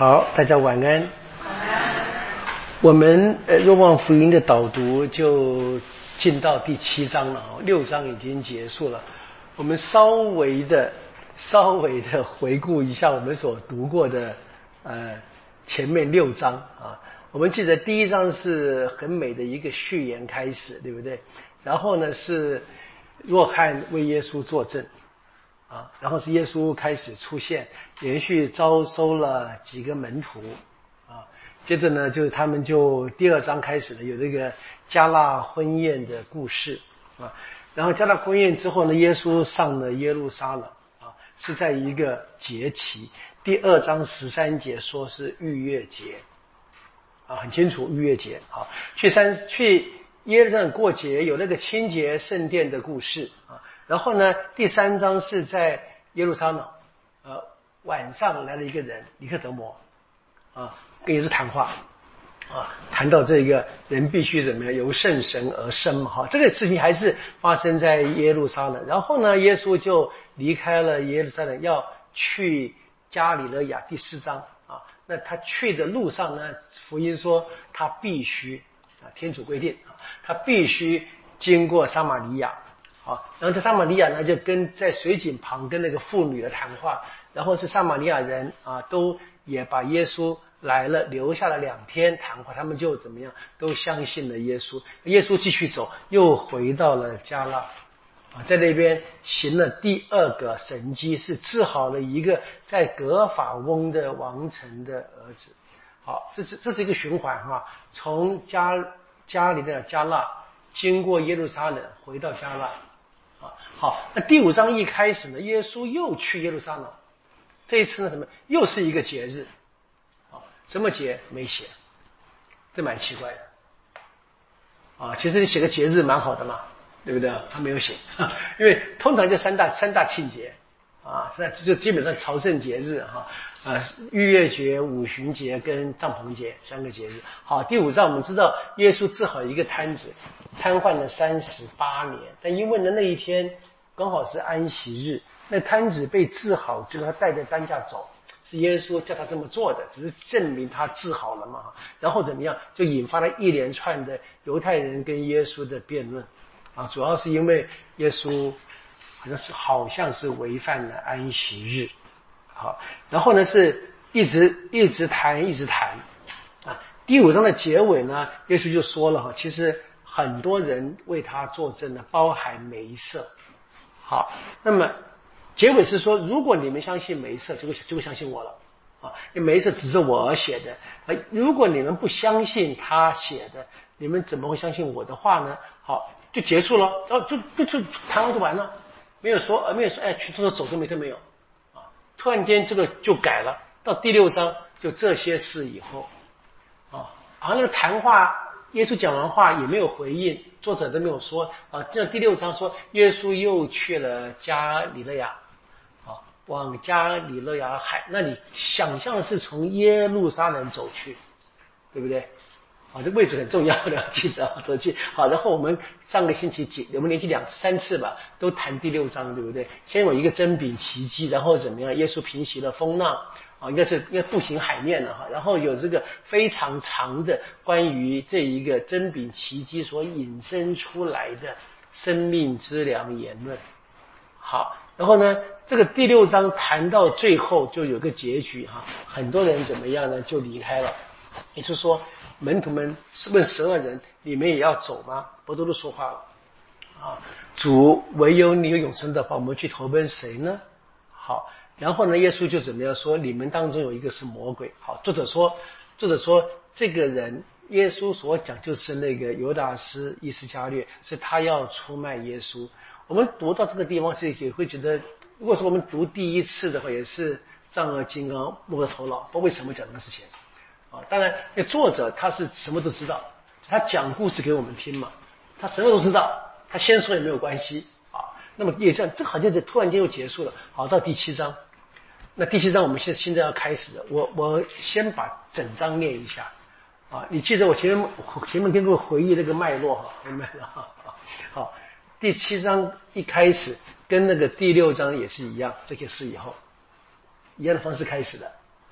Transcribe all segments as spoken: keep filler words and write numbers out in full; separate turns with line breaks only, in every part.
好，大家晚安。我们呃若望福音的导读就进到第七章了，六章已经结束了。我们稍微的稍微的回顾一下我们所读过的呃前面六章啊。我们记得第一章是很美的一个序言开始，对不对？然后呢是若翰为耶稣作证啊，然后是耶稣开始出现，连续招收了几个门徒啊。接着呢，就是他们就第二章开始了，有这个迦纳婚宴的故事啊。然后迦纳婚宴之后呢，耶稣上了耶路撒冷啊，是在一个节期。第二章十三节说是逾越节啊，很清楚逾越节啊。去山去耶路撒冷过节，有那个清洁圣殿的故事啊。然后呢，第三章是在耶路撒冷，呃，晚上来了一个人尼科德摩啊，跟耶稣谈话啊，谈到这个人必须怎么样由圣神而生嘛，哈，这个事情还是发生在耶路撒冷。然后呢，耶稣就离开了耶路撒冷，要去加里勒亚，第四章啊。那他去的路上呢，福音说他必须啊，天主规定啊，他必须经过撒玛利亚。好，然后在撒玛利亚呢，就跟在水井旁跟那个妇女的谈话，然后是撒玛利亚人啊，都也把耶稣来了，留下了两天谈话，他们就怎么样，都相信了耶稣。耶稣继续走，又回到了迦纳啊，在那边行了第二个神迹，是治好了一个在格法翁的王城的儿子。好，这是这是一个循环哈，从加加里的迦纳经过耶路撒冷回到迦纳。好，那第五章一开始呢，耶稣又去耶路撒冷，这一次呢什么？又是一个节日，啊，什么节没写，这蛮奇怪的，啊，其实你写个节日蛮好的嘛，对不对？他没有写，因为通常就三大三大庆节，啊，那就基本上朝圣节日哈，呃，逾越节、五旬节跟帐篷节三个节日。好，第五章我们知道耶稣治好一个瘫子，瘫痪了三十八年，但因为呢那一天刚好是安息日，那瘫子被治好，就是他带着担架走，是耶稣叫他这么做的，只是证明他治好了嘛。然后怎么样，就引发了一连串的犹太人跟耶稣的辩论啊，主要是因为耶稣好像是好像是违反了安息日。好，然后呢是一直一直谈一直谈啊。第五章的结尾呢，耶稣就说了哈，其实很多人为他作证呢，包含梅瑟。好，那么结尾是说，如果你们相信梅瑟，就会就会相信我了啊，因为梅瑟只是我而写的。如果你们不相信他写的，你们怎么会相信我的话呢？好，就结束了，然后就就就谈完就完了，没有说呃没有说哎去说走都没都没有啊。突然间这个就改了，到第六章就这些事以后啊，好像那个谈话耶稣讲完话也没有回应，作者都没有说啊。这第六章说耶稣又去了加里勒亚啊，往加里勒亚海，那你想象是从耶路撒冷走去，对不对？啊，这位置很重要的，记得走去。好，然后我们上个星期几，我们连续两三次吧，都谈第六章，对不对？先有一个真饼奇迹，然后怎么样？耶稣平息了风浪，啊，应该是应该步行海面了哈。然后有这个非常长的关于这一个真饼奇迹所引申出来的生命之粮言论。好，然后呢，这个第六章谈到最后就有个结局哈，很多人怎么样呢？就离开了。也就是说，门徒们问十二人：“你们也要走吗？”伯多禄说话了啊，主唯有你有永生的话，我们去投奔谁呢？好，然后呢，耶稣就怎么样说？你们当中有一个是魔鬼。好，作者说，作者说这个人，耶稣所讲就是那个犹达斯伊斯加略，是他要出卖耶稣。我们读到这个地方，是也会觉得，如果说我们读第一次的话，也是丈二金刚摸着头脑，不知道为什么讲这个事情。啊，当然，那作者他是什么都知道，他讲故事给我们听嘛，他什么都知道，他先说也没有关系啊。那么也这样，这好像是突然间又结束了。好，到第七章，那第七章我们现现在要开始了。我我先把整章念一下啊，你记得我前面前面跟各位回忆那个脉络哈，明白了哈。好，第七章一开始跟那个第六章也是一样，这些事以后一样的方式开始的。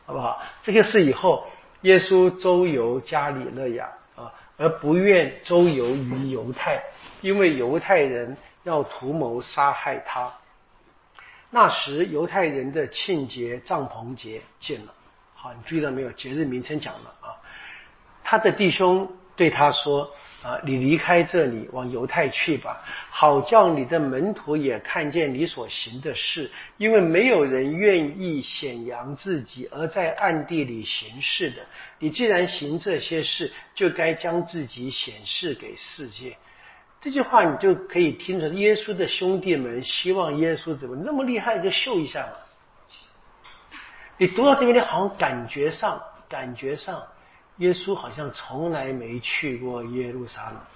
好不好？这个事以后，耶稣周游加里肋亚啊，而不愿周游于犹太，因为犹太人要图谋杀害他。那时犹太人的庆节帐篷节近了，好，你注意到没有？节日名称讲了啊。他的弟兄对他说啊，你离开这里，往犹太去吧，好叫你的门徒也看见你所行的事，因为没有人愿意显扬自己而在暗地里行事的。你既然行这些事，就该将自己显示给世界。这句话你就可以听出耶稣的兄弟们希望耶稣怎么那么厉害，就秀一下嘛。你读到这边，你好像感觉上感觉上耶稣好像从来没去过耶路撒冷，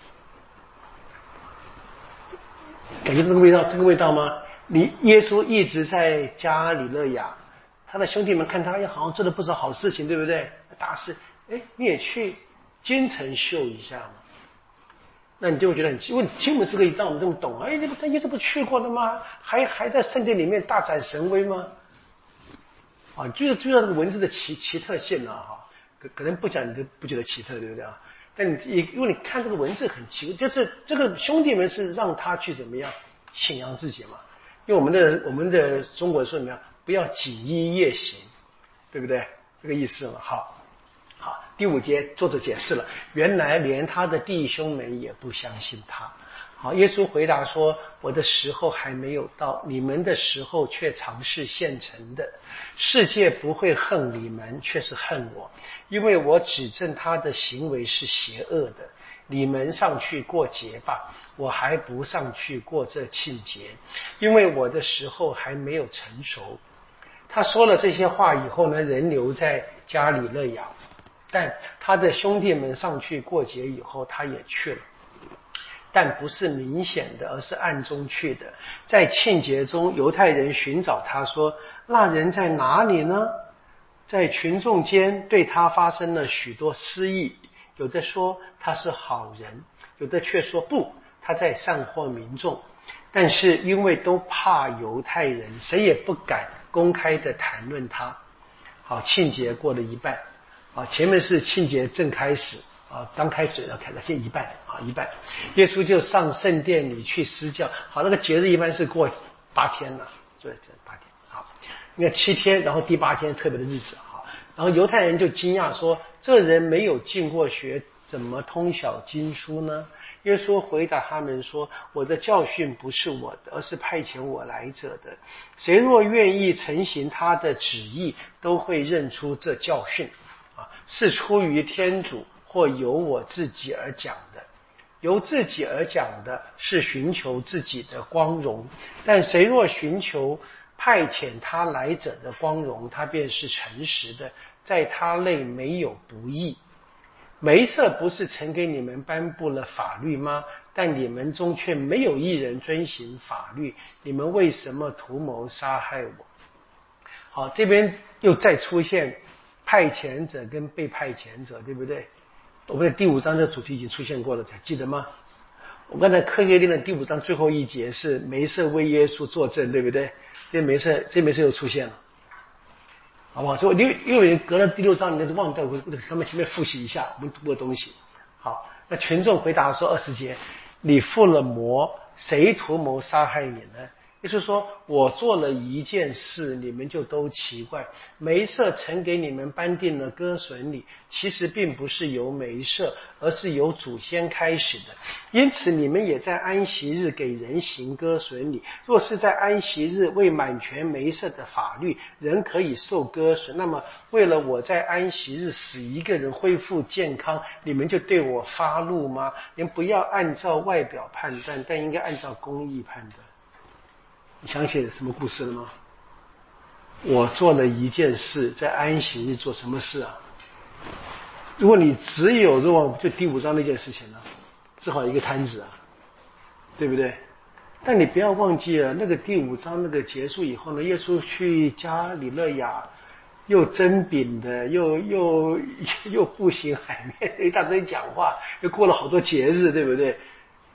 感觉这个味道这个味道吗？你耶稣一直在加里肋亚，他的兄弟们看他好像做了不少好事情，对不对？大事，哎，你也去京城秀一下嘛。那你就会觉得很奇，问经文这个让我们这么懂，哎，这不他耶稣不去过的吗？还还在圣殿里面大展神威吗？啊，就是注意到这个文字的奇奇特性啊，哈，可可能不讲你都不觉得奇特，对不对啊？但你因为你看这个文字很奇，就是这个兄弟们是让他去怎么样显扬自己嘛？因为我们的我们的中国说怎么样，不要锦衣夜行，对不对？这个意思嘛，好。好，第五节作者解释了，原来连他的弟兄们也不相信他。好，耶稣回答说，我的时候还没有到，你们的时候却常是现成的。世界不会恨你们，却是恨我，因为我指证他的行为是邪恶的。你们上去过节吧，我还不上去过这庆节，因为我的时候还没有成熟。他说了这些话以后呢，人留在加里肋亚，但他的兄弟们上去过节以后，他也去了，但不是明显的，而是暗中去的。在庆节中，犹太人寻找他说，那人在哪里呢？在群众间对他发生了许多私议，有的说他是好人，有的却说不，他在散惑民众。但是因为都怕犹太人，谁也不敢公开的谈论他。好，庆节过了一半啊，前面是庆节正开始啊，刚开始要开了，先一半啊，一半。耶稣就上圣殿里去施教。好，那个节日一般是过八天了，对，这八天。好，你看七天，然后第八天特别的日子啊。然后犹太人就惊讶说：“这人没有进过学，怎么通晓经书呢？”耶稣回答他们说：“我的教训不是我的，而是派遣我来者的。谁若愿意承行他的旨意，都会认出这教训。”啊，是出于天主或由我自己而讲的。由自己而讲的是寻求自己的光荣，但谁若寻求派遣他来者的光荣，他便是诚实的，在他内没有不义。梅瑟不是曾给你们颁布了法律吗？但你们中却没有一人遵行法律，你们为什么图谋杀害我？好，这边又再出现派遣者跟被派遣者，对不对？我们的第五章的主题已经出现过了，还记得吗？我刚才课业练的第五章最后一节是梅瑟为耶稣作证，对不对？这梅瑟这梅瑟又出现了，好不好？所以因为隔了第六章，你就忘掉，我他们前面复习一下我们读的东西。好，那群众回答说二十节，你附了魔，谁图谋杀害你呢？耶稣说，我做了一件事，你们就都奇怪。梅瑟曾给你们颁定了割损礼，其实并不是由梅瑟，而是由祖先开始的。因此你们也在安息日给人行割损礼。若是在安息日为满全梅瑟的法律，人可以受割损，那么为了我在安息日使一个人恢复健康，你们就对我发怒吗？你们不要按照外表判断，但应该按照公义判断。你想起什么故事了吗？我做了一件事，在安息日做什么事啊？如果你只有这种就第五章那件事情呢，只好一个摊子啊，对不对？但你不要忘记了，那个第五章那个结束以后呢，耶稣去加里肋亚，又蒸饼的，又又又步行海面，一大堆讲话，又过了好多节日，对不对？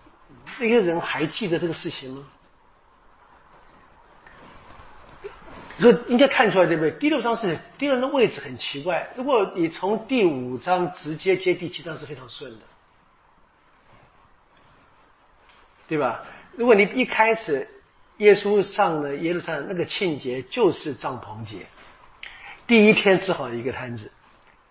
那些人还记得这个事情吗？ 所以应该看出来，对不对？第六章是第六章的位置很奇怪。如果你从第五章直接接第七章是非常顺的，对吧？如果你一开始耶稣上了耶路撒冷那个庆节就是帐篷节，第一天只好一个摊子。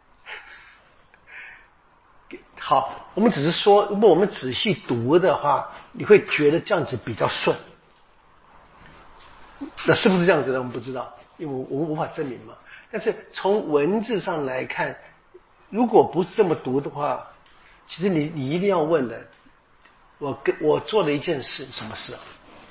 好，我们只是说，如果我们仔细读的话，你会觉得这样子比较顺。那是不是这样子的？我们不知道，因为我们无法证明嘛。但是从文字上来看，如果不是这么读的话，其实你你一定要问的，我跟我做了一件事，什么事啊？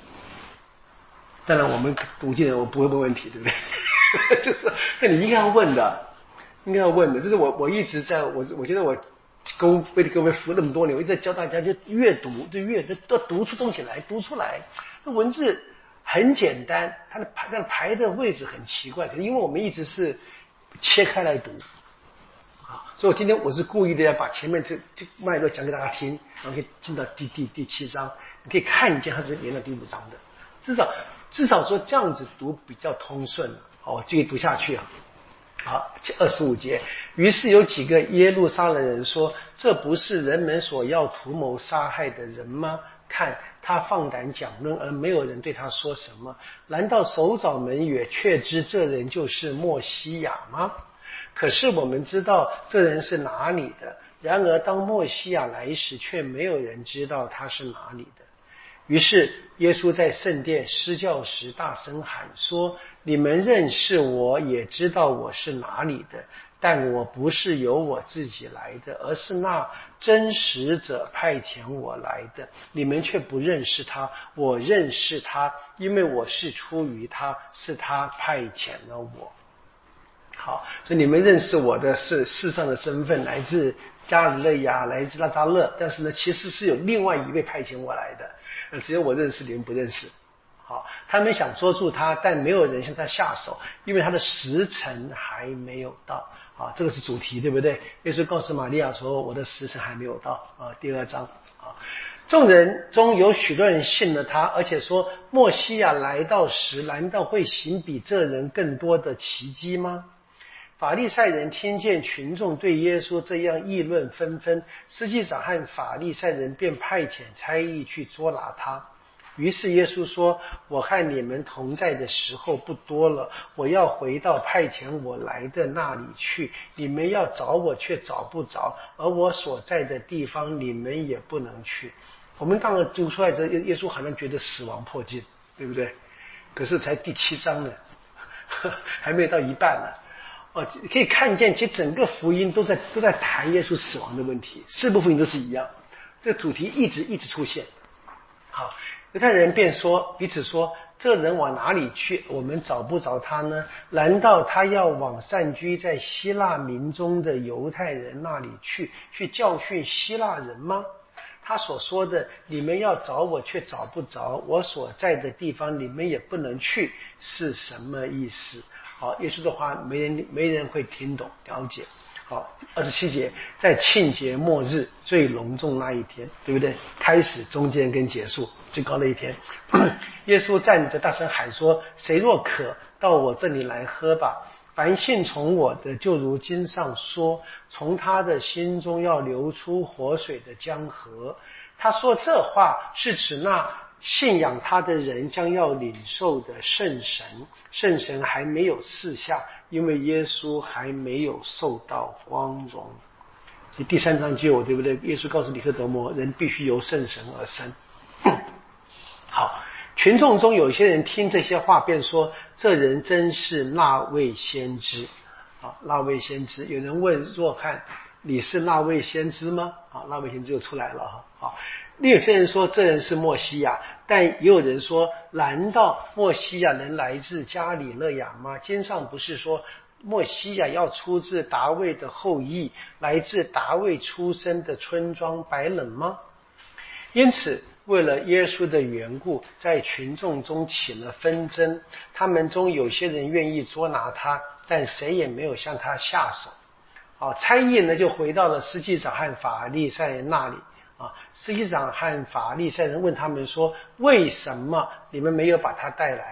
当然，我们读经人我不会问问题，对不对？就是那你应该要问的，应该要问的。就是我我一直在我我觉得我跟为了各位服那么多年，我一直在教大家，就阅读，就阅读要读出东西来，读出来。这文字很简单，它的排它的排的位置很奇怪，可是因为我们一直是切开来读啊，所以我今天我是故意的要把前面这这脉络讲给大家听，然后可以进到第第第七章，你可以看见它是连到第五章的，至少至少说这样子读比较通顺。好，我继续读下去啊。好，二十五节。于是有几个耶路撒冷人说：“这不是人们所要图谋杀害的人吗？看他放胆讲论，而没有人对他说什么。难道手掌门也确知这人就是默西亚吗？可是我们知道这人是哪里的。然而当默西亚来时，却没有人知道他是哪里的。”于是耶稣在圣殿施教时大声喊说：“你们认识我，也知道我是哪里的，但我不是由我自己来的，而是那真实者派遣我来的。你们却不认识他，我认识他，因为我是出于他，是他派遣了我。”好，所以你们认识我的是世上的身份，来自加里肋亚，来自拉扎勒，但是呢，其实是有另外一位派遣我来的。只有我认识，你们不认识。好，他们想捉住他，但没有人向他下手，因为他的时辰还没有到。啊，这个是主题，对不对？耶稣告诉玛利亚说：“我的时辰还没有到。”啊，第二章啊，众人中有许多人信了他，而且说：“默西亚来到时，难道会行比这人更多的奇迹吗？”法利赛人听见群众对耶稣这样议论纷纷，司祭长和法利赛人便派遣差役去捉拿他。于是耶稣说：“我和你们同在的时候不多了，我要回到派遣我来的那里去。你们要找我，却找不着，而我所在的地方，你们也不能去。”我们当然读出来，这耶稣好像觉得死亡迫近，对不对？可是才第七章呢，还没有到一半呢。哦，可以看见，其实整个福音都在都在谈耶稣死亡的问题，四部福音都是一样，这个主题一直一直出现。好，犹太人便说彼此说：“这人往哪里去？我们找不着他呢？难道他要往散居在希腊民中的犹太人那里去，去教训希腊人吗？他所说的你们要找我却找不着，我所在的地方你们也不能去，是什么意思？”好，耶稣的话没人没人会听懂了解。好，二十七节，在庆节末日最隆重那一天，对不对？开始、中间跟结束最高的一天，耶稣站着大声喊说：“谁若渴，到我这里来喝吧。凡信从我的，就如经上说，从他的心中要流出活水的江河。”他说这话是指那信仰他的人将要领受的圣神，圣神还没有赐下，因为耶稣还没有受到光荣。第三章就有，对不对？耶稣告诉尼科德摩，人必须由圣神而生。好，群众中有些人听这些话，便说：“这人真是那位先知。”好，那位先知。有人问若翰：“你是那位先知吗？”好，那位先知就出来了哈。好。另有些人说这人是默西亚，但也有人说：“难道默西亚能来自加里肋亚吗？经上不是说默西亚要出自达味的后裔，来自达味出生的村庄白冷吗？”因此为了耶稣的缘故，在群众中起了纷争，他们中有些人愿意捉拿他，但谁也没有向他下手。好，差役呢就回到了司祭长和法利赛人那里。啊，司祭长和法利赛人问他们说：“为什么你们没有把他带来？”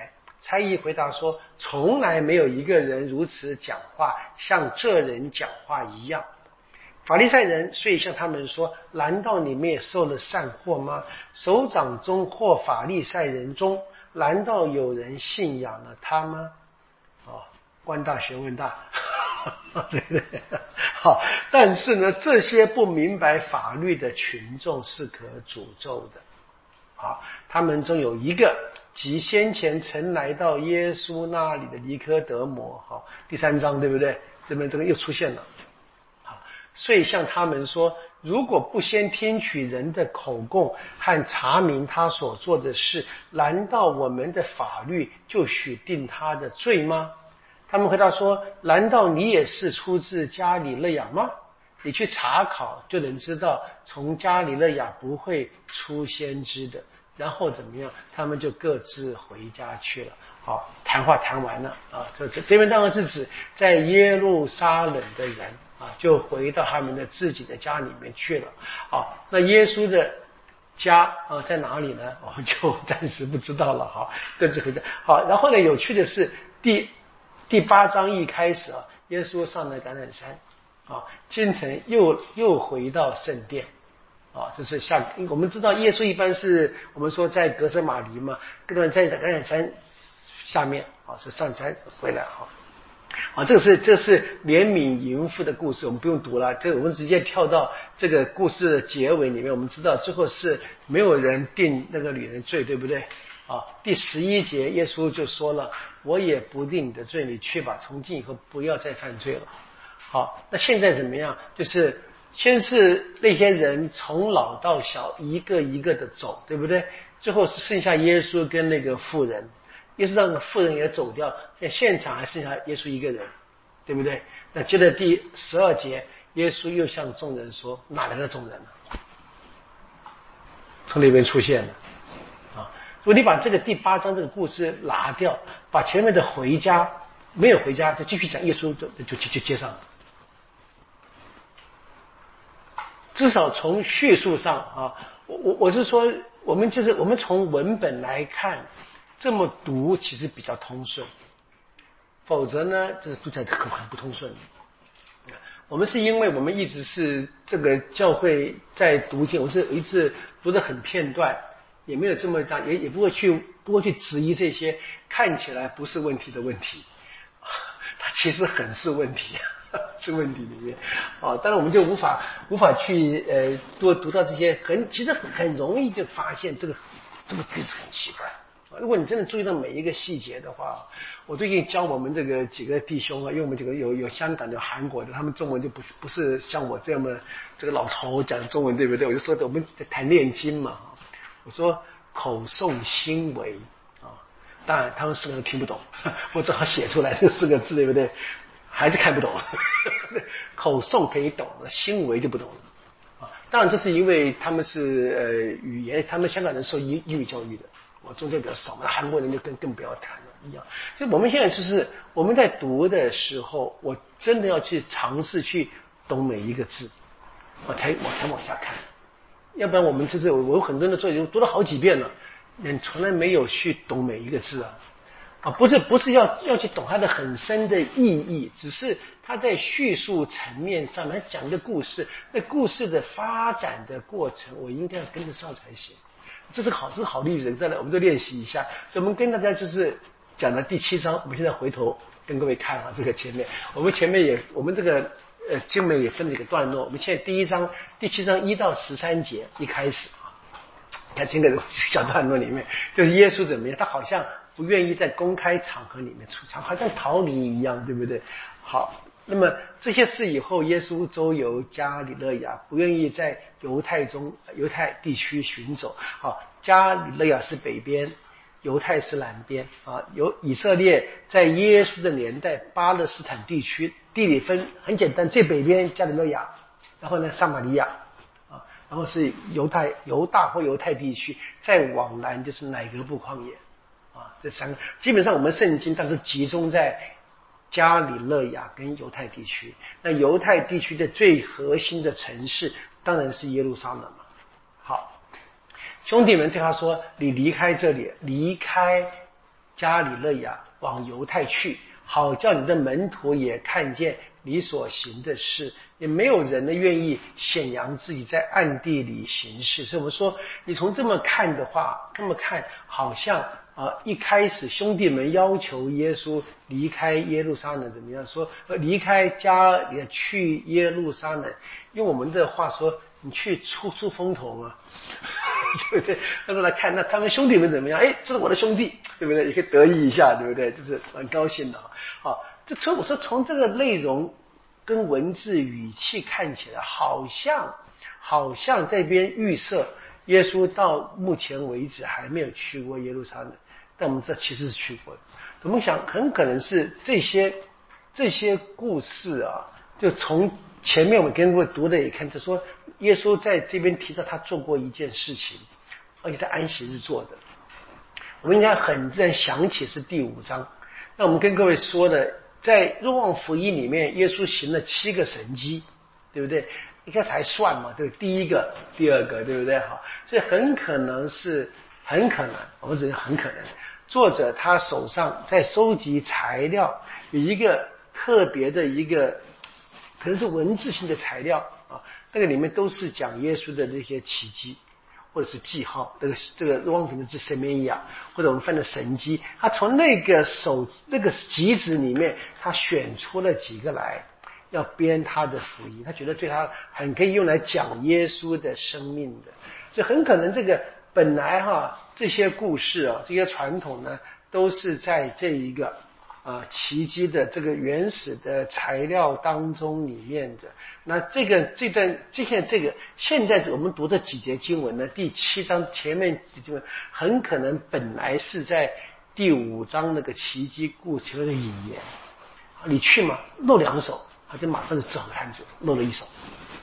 差役回答说，从来没有一个人如此讲话，像这人讲话一样。法利赛人遂向他们说，难道你们也受了散祸吗？首长中或法利赛人中，难道有人信仰了他吗？哦，官大学问大对不对？好，但是呢，这些不明白法律的群众是可诅咒的。好，他们中有一个即先前曾来到耶稣那里的尼科德摩，好，第三章对不对？这边这个又出现了。好，遂向他们说，如果不先听取人的口供和查明他所做的事，难道我们的法律就许定他的罪吗？他们回答说，难道你也是出自加里肋亚吗？你去查考就能知道，从加里肋亚不会出先知的。然后怎么样？他们就各自回家去了。好，谈话谈完了啊，这这这边当然是指在耶路撒冷的人啊，就回到他们的自己的家里面去了。好，那耶稣的家啊在哪里呢？我们就暂时不知道了。好，各自回家。好，然后呢，有趣的是第第八章一开始啊，耶稣上了橄榄山。啊，清晨又又回到圣殿，啊，就是下我们知道耶稣一般是我们说在格瑟马尼嘛，各段在橄榄山下面啊，是上山回来啊，啊，这个是这是怜悯淫妇的故事，我们不用读了，这我们直接跳到这个故事的结尾里面，我们知道最后是没有人定那个女人罪，对不对？啊，第十一节耶稣就说了，我也不定你的罪，你去吧，从今以后不要再犯罪了。好，那现在怎么样？就是先是那些人从老到小一个一个的走，对不对？最后是剩下耶稣跟那个妇人，耶稣让那个妇人也走掉，在现场还剩下耶稣一个人，对不对？那接着第十二节，耶稣又向众人说，哪来的众人呢？从那边出现了啊！如果你把这个第八章这个故事拿掉，把前面的回家没有回家，就继续讲耶稣就就就就接上了。至少从叙述上啊，我我我是说，我们就是我们从文本来看，这么读其实比较通顺，否则呢，就是读起来很很不通顺。我们是因为我们一直是这个教会在读经，我是一直读得很片段，也没有这么大，也也不会去不会去质疑这些看起来不是问题的问题，它其实很是问题。这个问题里面啊，当然我们就无法无法去呃多读到这些很其实很很容易就发现这个这个句子很奇怪。如果你真的注意到每一个细节的话，我最近教我们这个几个弟兄啊，因为我们这个有有香港的、有韩国的，他们中文就不不是像我这样的这个老头讲中文，对不对？我就说我们在谈念经嘛，我说口诵心为啊，当然他们四个都听不懂，我只好写出来这四个字，对不对？还是看不懂，口诵可以懂了，心为就不懂了啊。当然，这是因为他们是呃语言，他们香港人受英英语教育的，我中间比较少嘛，韩国人就更更不要谈了一样。所以我们现在就是我们在读的时候，我真的要去尝试去懂每一个字，我才我才往下看，要不然我们就是我有很多人的作业读了好几遍了，你从来没有去懂每一个字啊。啊，不是不是要要去懂它的很深的意义，只是它在叙述层面上来讲一个故事，那故事的发展的过程，我应该要跟得上才行。这是好，这是好例子，再来我们就练习一下。所以我们跟大家就是讲的第七章，我们现在回头跟各位看啊，这个前面我们前面也我们这个呃经文也分了几个段落，我们现在第一章第七章一到十三节一开始啊，看这个小段落里面，就是耶稣怎么样，他好像不愿意在公开场合里面出场，好像逃离一样，对不对？好，那么这些事以后，耶稣周游加里肋亚，不愿意在犹太中犹太地区行走。好，加里肋亚是北边，犹太是南边啊。有以色列在耶稣的年代，巴勒斯坦地区地理分很简单，最北边加里肋亚，然后呢撒玛利亚啊，然后是犹太犹大或犹太地区，再往南就是乃格布旷野。啊，这三个基本上我们圣经当时集中在加里肋亚跟犹太地区。那犹太地区的最核心的城市当然是耶路撒冷嘛。好，兄弟们对他说：“你离开这里，离开加里肋亚往犹太去，好叫你的门徒也看见你所行的事。也没有人呢愿意显扬自己在暗地里行事。所以我们说，你从这么看的话，这么看好像啊，一开始兄弟们要求耶稣离开耶路撒冷，怎么样说？离开家里去耶路撒冷，用我们的话说，你去出出风头嘛，对不对？那来看，那他们兄弟们怎么样？哎，这是我的兄弟，对不对？也可以得意一下，对不对？就是很高兴的啊。好，这从我说从这个内容跟文字语气看起来，好像好像这边预设耶稣到目前为止还没有去过耶路撒冷，但我们这其实是去过的。我们想很可能是这些这些故事啊，就从前面我们跟各位读的也看着说，耶稣在这边提到他做过一件事情，而且在安息日做的。我们应该很自然想起是第五章。那我们跟各位说的，在若望福音里面，耶稣行了七个神迹，对不对？一开始还算嘛，对，第一个、第二个，对不对？好，所以很可能是，很可能，我们只是很可能，作者他手上在收集材料，有一个特别的一个，可能是文字性的材料啊，那个里面都是讲耶稣的那些奇迹。或者是记号，这个这个若望福音是什么呀？或者我们翻的神迹，他从那个手那个集子里面，他选出了几个来，要编他的福音，他觉得对他很可以用来讲耶稣的生命的，所以很可能这个本来哈这些故事啊，这些传统呢，都是在这一个啊奇迹的这个原始的材料当中里面的。那这个这段这些这个现在我们读这几节经文呢，第七章前面几节经文很可能本来是在第五章那个奇迹故事的引言。你去嘛，露两手，他就马上就治好摊子，露了一手。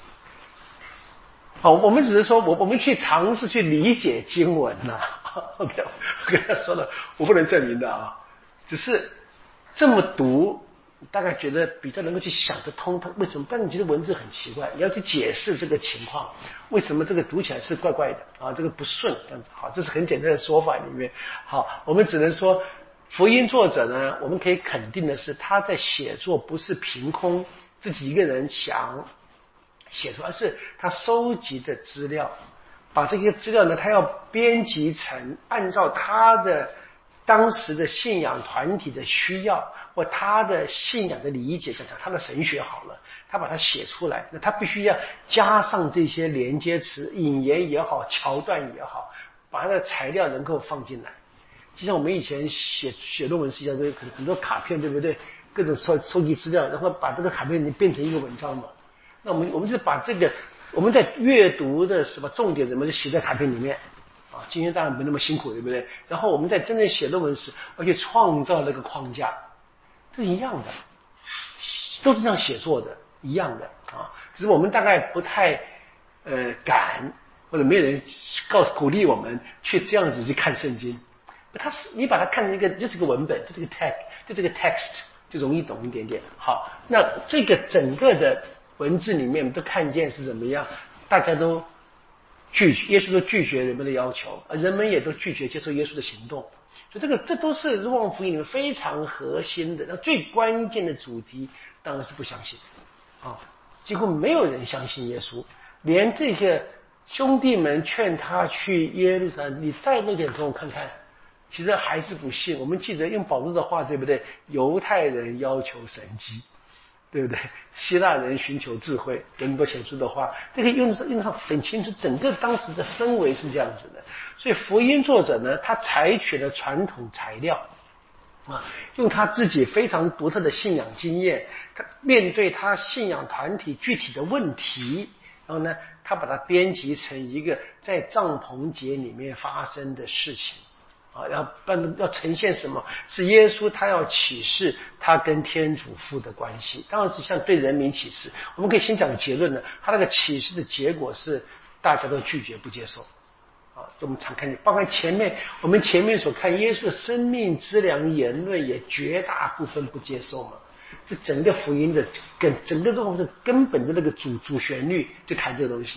好，我们只是说我我们去尝试去理解经文呐、啊。OK， 我跟他说了，我不能证明的啊，只是这么读。大概觉得比较能够去想得通，他为什么？不然你觉得文字很奇怪，你要去解释这个情况，为什么这个读起来是怪怪的啊？这个不顺，这样子好，这是很简单的说法里面。好，我们只能说，福音作者呢，我们可以肯定的是，他在写作不是凭空自己一个人想写出，而是他收集的资料，把这些资料呢，他要编辑成按照他的当时的信仰团体的需要。或他的信仰的理解，讲讲他的神学好了，他把它写出来，那他必须要加上这些连接词、引言也好、桥段也好，把他的材料能够放进来。就像我们以前写写论文是一样，可能很多卡片，对不对？各种收收集资料，然后把这个卡片变成一个文章嘛。那我们我们就把这个我们在阅读的什么重点，怎么就写在卡片里面啊？今天当然没那么辛苦，对不对？然后我们在真正写论文时，要去创造那个框架。这是一样的，都是这样写作的，一样的啊。只是我们大概不太呃敢，或者没有人告诉鼓励我们去这样子去看圣经。它是你把它看成一个就是个文本，就这个 text， 就这个 text 就容易懂一点点。好，那这个整个的文字里面，我们都看见是怎么样，大家都拒绝，耶稣都拒绝人们的要求，而人们也都拒绝接受耶稣的行动。所以这个这都是若望福音里面非常核心的，那最关键的主题当然是不相信啊，几乎没有人相信耶稣，连这个兄弟们劝他去耶路撒冷，你再弄点给我看看，其实还是不信。我们记得用保罗的话，对不对？犹太人要求神迹，对不对？希腊人寻求智慧，哥林多前书的话，这个用上用上很清楚，整个当时的氛围是这样子的。所以福音作者呢，他采取了传统材料啊，用他自己非常独特的信仰经验，他面对他信仰团体具体的问题，然后呢，他把它编辑成一个在帐篷节里面发生的事情。啊，要办要呈现什么？是耶稣他要启示他跟天主父的关系，当然是像对人民启示。我们可以先讲结论呢，他那个启示的结果是大家都拒绝不接受。啊，我们常看见，包括前面我们前面所看耶稣的生命之粮言论，也绝大部分不接受嘛。这整个福音的跟整个这种根本的那个主主旋律就谈这个东西。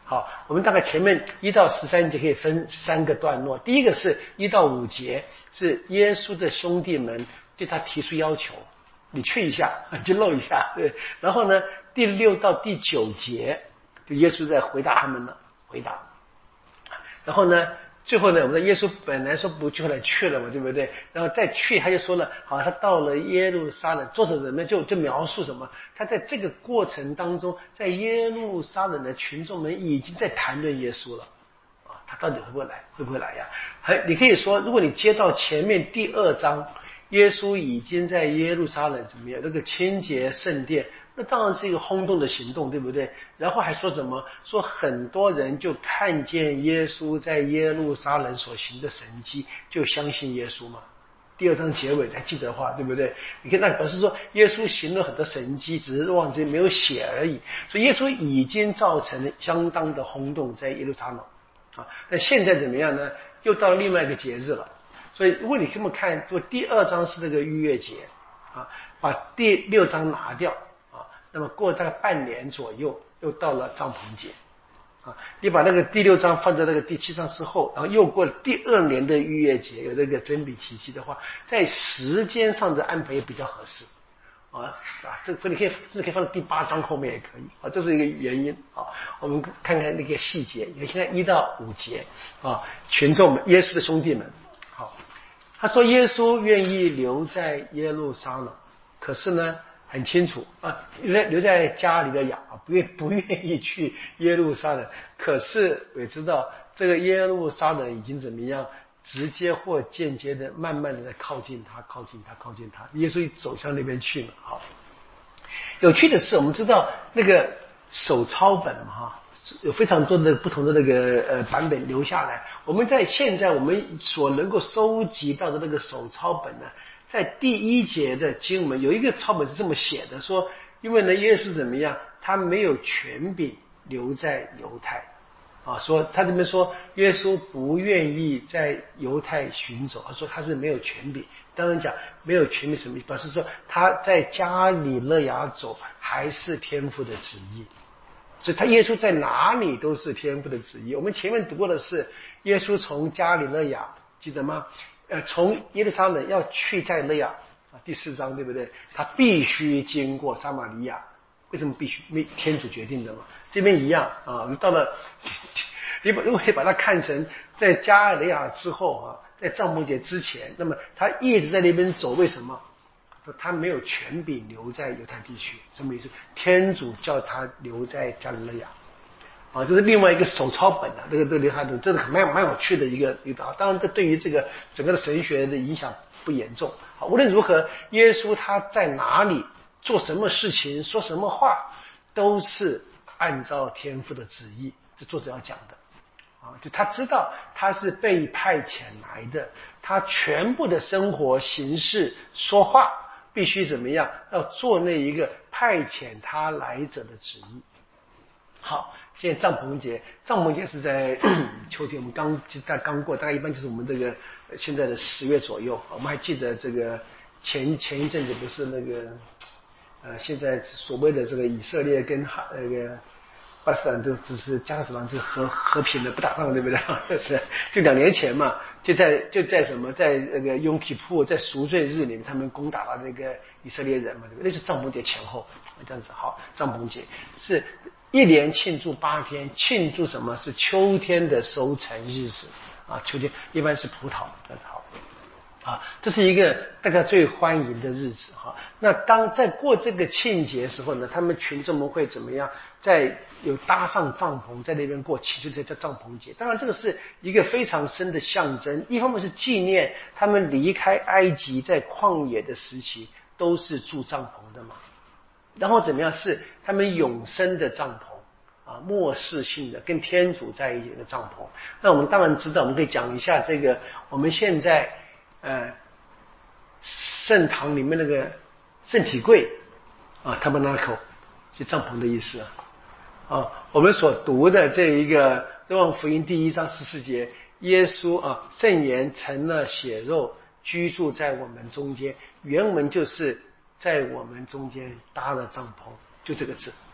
好，我们大概前面一到十三节可以分三个段落。第一个是一到五节，是耶稣的兄弟们对他提出要求，你去一下，你就露一下，对。然后呢，第六到第九节，就耶稣在回答他们了，回答。然后呢，最后呢，我们的耶稣本来说不去，后来去了嘛，对不对？然后再去，他就说了，好，他到了耶路撒冷，作者人们就就描述什么？他在这个过程当中，在耶路撒冷的群众们已经在谈论耶稣了，啊，他到底会不会来？会不会来呀？还你可以说，如果你接到前面第二章，耶稣已经在耶路撒冷怎么样？那个清洁圣殿。那当然是一个轰动的行动，对不对？然后还说什么？说很多人就看见耶稣在耶路撒冷所行的神迹，就相信耶稣嘛。第二章结尾还记得的话，对不对？你看那表示说耶稣行了很多神迹，只是忘记没有写而已。所以耶稣已经造成了相当的轰动在耶路撒冷啊。那现在怎么样呢？又到了另外一个节日了。所以如果你这么看，就第二章是这个逾越节啊，把第六章拿掉。那么过大概半年左右，又到了帐篷节，啊，你把那个第六章放在那个第七章之后，然后又过了第二年的逾越节，有这个真理奇迹的话，在时间上的安排也比较合适，啊啊，这个你可以甚至可以放到第八章后面也可以，啊，这是一个原因啊。我们看看那个细节，你看一到五节啊，群众们，耶稣的兄弟们，好，他说耶稣愿意留在耶路撒冷，可是呢？很清楚啊，留留在加利利亚啊，不愿不愿意去耶路撒冷。可是我也知道，这个耶路撒冷已经怎么样，直接或间接的，慢慢的在靠近他，靠近他，靠近他。耶稣走向那边去了。好，有趣的是，我们知道那个手抄本嘛，哈，有非常多的不同的那个呃版本留下来。我们在现在我们所能够收集到的那个手抄本呢？在第一节的经文有一个抄本是这么写的，说因为呢耶稣怎么样，他没有权柄留在犹太啊，说他这边说耶稣不愿意在犹太行走，他说他是没有权柄。当然讲没有权柄什么意思，表示说他在加里肋亚走还是天父的旨意，所以他耶稣在哪里都是天父的旨意。我们前面读过的是耶稣从加里肋亚，记得吗？呃，从耶路撒冷要去加利利亚啊，第四章对不对？他必须经过撒玛利亚，为什么必须？没天主决定的嘛。这边一样啊，到了，你把如果你把它看成在加利利亚之后啊，在帐篷节之前，那么他一直在那边走，为什么？说他没有权柄留在犹太地区，什么意思？天主叫他留在加利利亚。啊，这是另外一个手抄本的、啊，这个这个还这是蛮蛮有趣的一个一个，当然这对于这个整个的神学的影响不严重。好，无论如何，耶稣他在哪里做什么事情，说什么话，都是按照天父的旨意。这作者要讲的啊，就他知道他是被派遣来的，他全部的生活形式、说话必须怎么样，要做那一个派遣他来者的旨意。好，现在帐篷节，帐篷节是在秋天，我们刚大刚过，大概一般就是我们这个现在的十月左右。我们还记得这个前前一阵子不是那个呃，现在所谓的这个以色列跟哈那个巴勒斯坦都只是加什么是和和平的，不打仗，对不对？是就两年前嘛，就在就在什么在那个雍基普在赎罪日里面，他们攻打了那个以色列人嘛，对不对？那是帐篷节前后这样子。好，帐篷节是。一连庆祝八天，庆祝什么？是秋天的收成日子啊！秋天一般是葡萄，这样子好啊，这是一个大家最欢迎的日子哈。那当在过这个庆节的时候呢，他们群众们会怎么样？在有搭上帐篷，在那边过祈求，这叫帐篷节。当然，这个是一个非常深的象征。一方面是纪念他们离开埃及，在旷野的时期都是住帐篷的嘛。然后怎么样？是他们永生的帐篷啊，末世性的，跟天主在一起的帐篷。那我们当然知道，我们可以讲一下这个我们现在呃圣堂里面那个圣体柜啊 ，tabernacle 就帐篷的意思啊。啊，我们所读的这一个若望福音第一章十四节，耶稣啊，圣言成了血肉，居住在我们中间。原文就是。在我们中间搭了帐篷，就这个字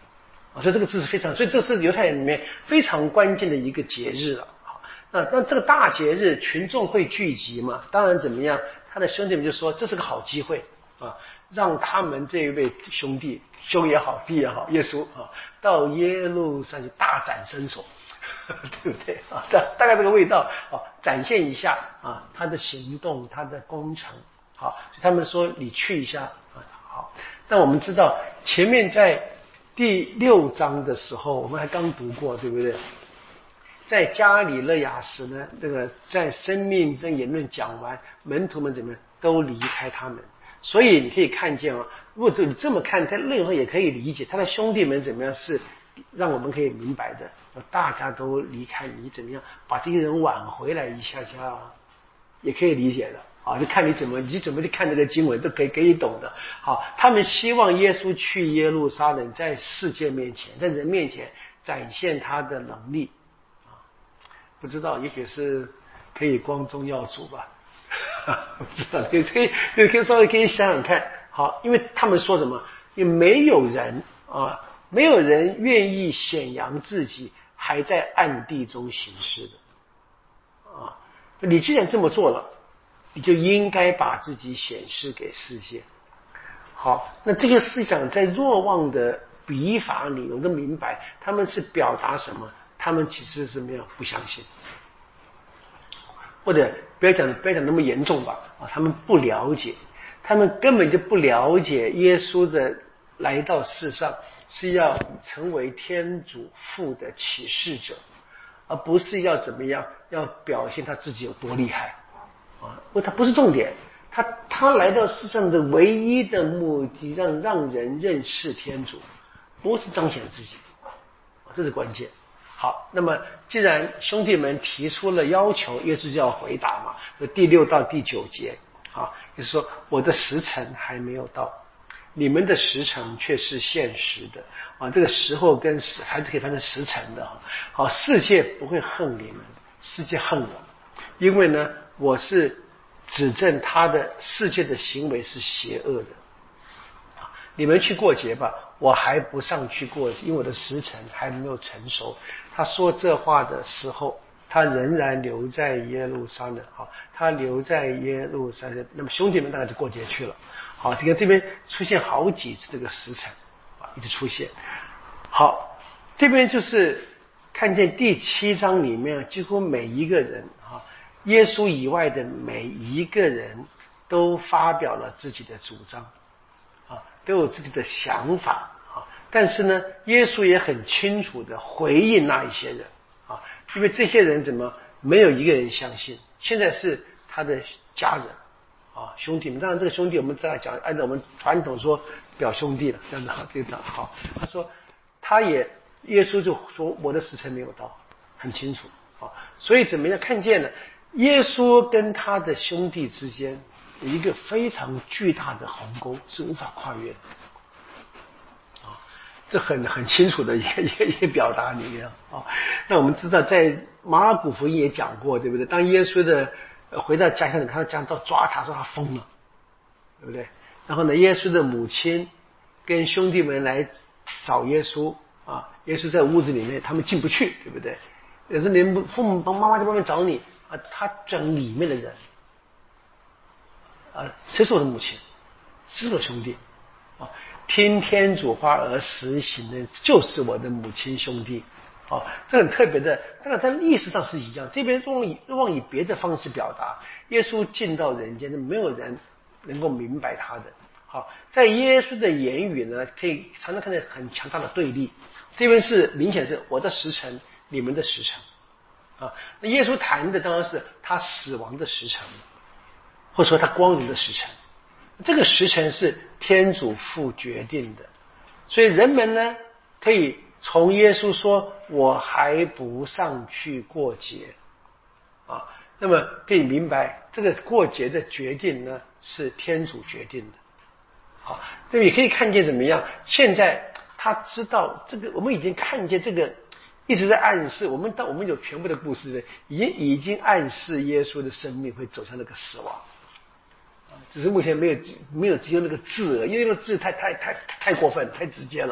啊，所以这个字是非常，所以这是犹太人里面非常关键的一个节日了。好，那那这个大节日群众会聚集嘛？当然怎么样？他的兄弟们就说这是个好机会啊，让他们这一位兄弟兄也好弟也好，耶稣啊，到耶路撒冷大展身手。对不对啊？大大概这个味道啊，展现一下啊，他的行动，他的工程，好，所以他们说你去一下啊，好。但我们知道前面在第六章的时候，我们还刚读过，对不对？在加里勒亚时呢，这个在生命这言论讲完，门徒们怎么样都离开他们。所以你可以看见啊，如果你这么看，在内容上也可以理解，他的兄弟们怎么样是让我们可以明白的。大家都离开你，怎么样把这些人挽回来一下下，也可以理解的啊。就看你怎么你怎么去看这个经文，都可以可以懂的。好，他们希望耶稣去耶路撒冷，在世界面前，在人面前展现他的能力啊。不知道，也许是可以光宗耀祖吧。不知道，可以可以可以稍微可以想想看。好，因为他们说什么？也没有人啊，没有人愿意显扬自己。还在暗地中行事的啊！你既然这么做了，你就应该把自己显示给世界。好，那这些思想在若望的笔法里，我都明白他们是表达什么。他们其实是没有不相信，或者不要讲不要讲那么严重吧啊！他们不了解，他们根本就不了解耶稣的来到世上。是要成为天主父的启示者，而不是要怎么样，要表现他自己有多厉害啊！不，他不是重点，他他来到世上的唯一的目的，让让人认识天主，不是彰显自己，这是关键。好，那么既然兄弟们提出了要求，耶稣就要回答嘛。第六到第九节啊，就是说我的时辰还没有到。你们的时辰却是现实的啊，这个时候跟时还是可以翻成时辰的啊。好，世界不会恨你们，世界恨我，因为呢，我是指证他的世界的行为是邪恶的。你们去过节吧，我还不上去过节，因为我的时辰还没有成熟。他说这话的时候，他仍然留在耶路撒冷。好，他留在耶路撒冷，那么兄弟们当然就过节去了。好，这个这边出现好几次这个时辰啊，一直出现。好，这边就是看见第七章里面几乎每一个人啊，耶稣以外的每一个人都发表了自己的主张啊，都有自己的想法啊。但是呢，耶稣也很清楚的回应那一些人啊，因为这些人怎么没有一个人相信，现在是他的家人。啊，兄弟们，当然这个兄弟我们再讲，按照我们传统说表兄弟了，这样子好，这个好。他说，他也耶稣就说我的时辰没有到，很清楚啊。所以怎么样看见了耶稣跟他的兄弟之间有一个非常巨大的鸿沟是无法跨越的啊，这很很清楚的一个一个一个表达里面啊。那我们知道在马尔谷福音也讲过，对不对？当耶稣的回到家乡，他家到抓他，说他疯了，对不对？然后呢，耶稣的母亲跟兄弟们来找耶稣啊，耶稣在屋子里面，他们进不去，对不对？有时候连父母帮妈妈在外面找你啊，他讲里面的人啊，谁是我的母亲？谁是我兄弟啊？听天主话而实行的，就是我的母亲兄弟。哦，这很特别的，但是在历史上是一样。这边若以若望以别的方式表达，耶稣进到人间，没有人能够明白他的。好，在耶稣的言语呢，可以常常看见很强大的对立。这边是明显是我的时辰，你们的时辰啊。那耶稣谈的当然是他死亡的时辰，或者说他光荣的时辰。这个时辰是天主父决定的，所以人们呢可以从耶稣说我还不上去过节啊，那么可以明白这个过节的决定呢是天主决定的。好，这个也可以看见怎么样，现在他知道这个，我们已经看见这个一直在暗示我们，当我们有全部的故事，已经已经暗示耶稣的生命会走向那个死亡，只是目前没有没有只有那个字，因为那个字太太太太过分太直接了，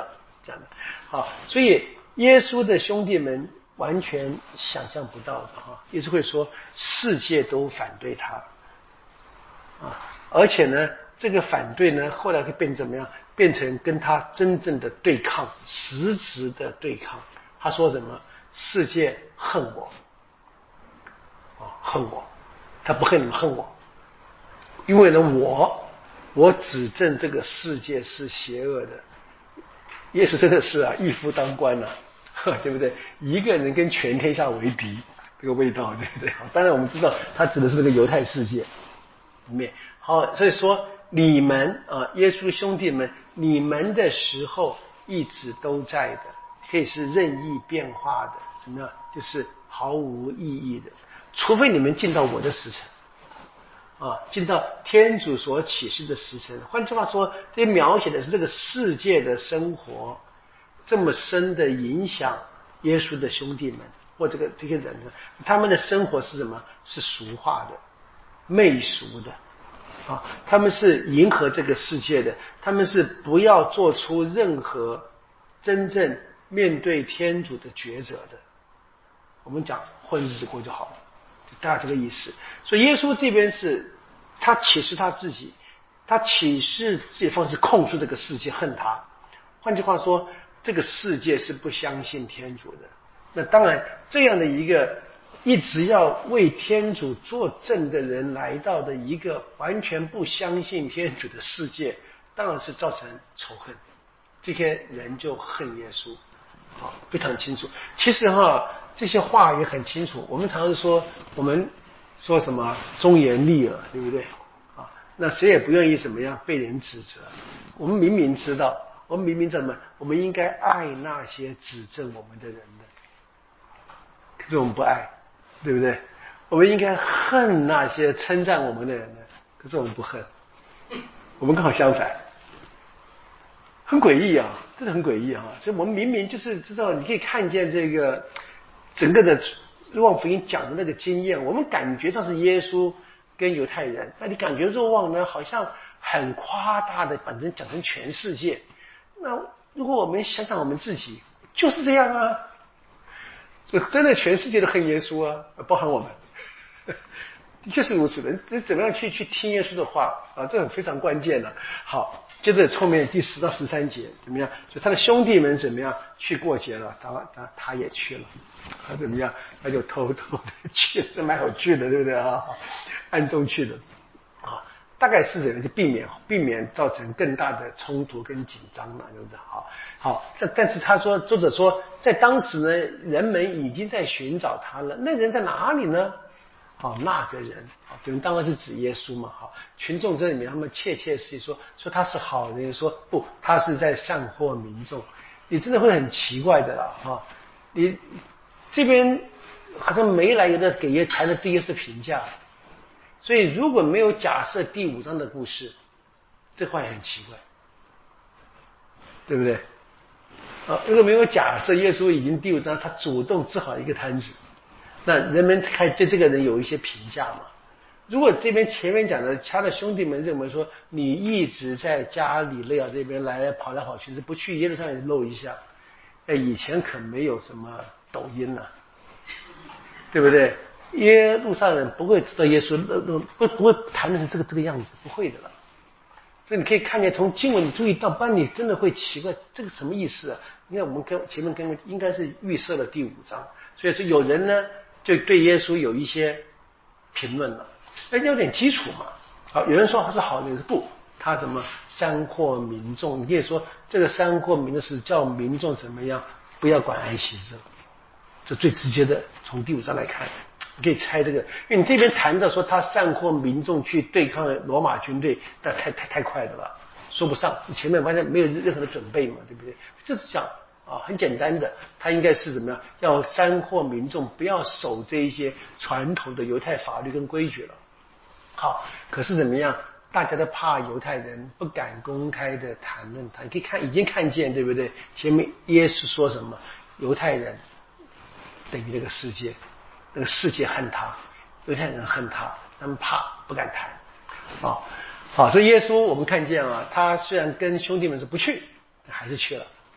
这样的。好，所以耶稣的兄弟们完全想象不到的哈，耶稣会说世界都反对他啊，而且呢，这个反对呢，后来会变怎么样？变成跟他真正的对抗，实质的对抗。他说什么？世界恨我，啊，恨我，他不恨你们，恨我，因为呢，我我指证这个世界是邪恶的。耶稣真的是啊，一夫当关啊，对不对？一个人跟全天下为敌，这个味道，对不对？当然我们知道，他指的是这个犹太世界里面。好，所以说你们啊，耶稣兄弟们，你们的时候一直都在的，可以是任意变化的，怎么样？就是毫无意义的，除非你们进到我的时辰。啊，进到天主所启示的时辰。换句话说，这描写的是这个世界的生活这么深的影响耶稣的兄弟们或这个这些人呢，他们的生活是什么？是俗化的、媚俗的啊，他们是迎合这个世界的，他们是不要做出任何真正面对天主的抉择的。我们讲混日子过就好了。大概这个意思。所以耶稣这边是他启示他自己，他启示自己的方式控诉这个世界，恨他。换句话说，这个世界是不相信天主的。那当然，这样的一个一直要为天主作证的人来到的一个完全不相信天主的世界，当然是造成仇恨。这些人就恨耶稣。好，非常清楚。其实哈，这些话也很清楚。我们常常说，我们说什么忠言逆耳，对不对？啊，那谁也不愿意怎么样被人指责。我们明明知道，我们明明怎么，我们应该爱那些指正我们的人的，可是我们不爱，对不对？我们应该恨那些称赞我们的人的，可是我们不恨，我们刚好相反。很诡异啊，真的很诡异啊！所以我们明明就是知道，你可以看见这个整个的若望福音讲的那个经验，我们感觉上是耶稣跟犹太人，那你感觉若望呢，好像很夸大的把人讲成全世界。那如果我们想想我们自己，就是这样啊，这真的全世界都恨耶稣啊，包含我们。的确是如此的，你怎么样去去听耶稣的话啊？这很非常关键的。好，接着后面第十到十三节怎么样？就他的兄弟们怎么样去过节了？他他他也去了，他怎么样？他就偷偷的去，这蛮有趣的，对不对啊？暗中去的啊，大概是这样，就避免避免造成更大的冲突跟紧张嘛，对不对？好，好，但但是他说，作者说，在当时呢，人们已经在寻找他了，那人在哪里呢？好，那个人，好，这人当然是指耶稣嘛。好，群众这里面他们窃窃私语说说他是好人，说不，他是在散惑民众。你真的会很奇怪的啦，哈！你这边好像没来由的给耶谈了对耶稣的评价，所以如果没有假设第五章的故事，这话也很奇怪，对不对？啊，如果没有假设耶稣已经第五章他主动治好一个摊子。那人们还对这个人有一些评价嘛？如果这边前面讲的他的兄弟们认为说你一直在加里肋亚这边来来跑来跑去，是不去耶路撒冷露一下？哎，以前可没有什么抖音了、啊，对不对？耶路撒冷不会知道耶稣不不会谈论成这个这个样子，不会的了。所以你可以看见从经文你注意到，不然你真的会奇怪这个什么意思啊？你看我们跟前面跟应该是预设了第五章，所以说有人呢。就对耶稣有一些评论了，那有点基础嘛。好，有人说他是好人，不，他怎么山惑民众？你可以说这个山惑民众是叫民众怎么样，不要管安息日，这最直接的。从第五章来看，你可以猜这个，因为你这边谈到说他散惑民众去对抗罗马军队，那太太太快的了，说不上。你前面完全没有任何的准备嘛，对不对？就是讲。啊，很简单的，他应该是怎么样？要山惑民众不要守这一些传统的犹太法律跟规矩了。好，可是怎么样？大家都怕犹太人，不敢公开的谈论他。你可以看，已经看见，对不对？前面耶稣说什么？犹太人等于那个世界，那个世界恨他，犹太人恨他，他们怕，不敢谈。啊，好，所以耶稣我们看见啊，他虽然跟兄弟们说不去，还是去了。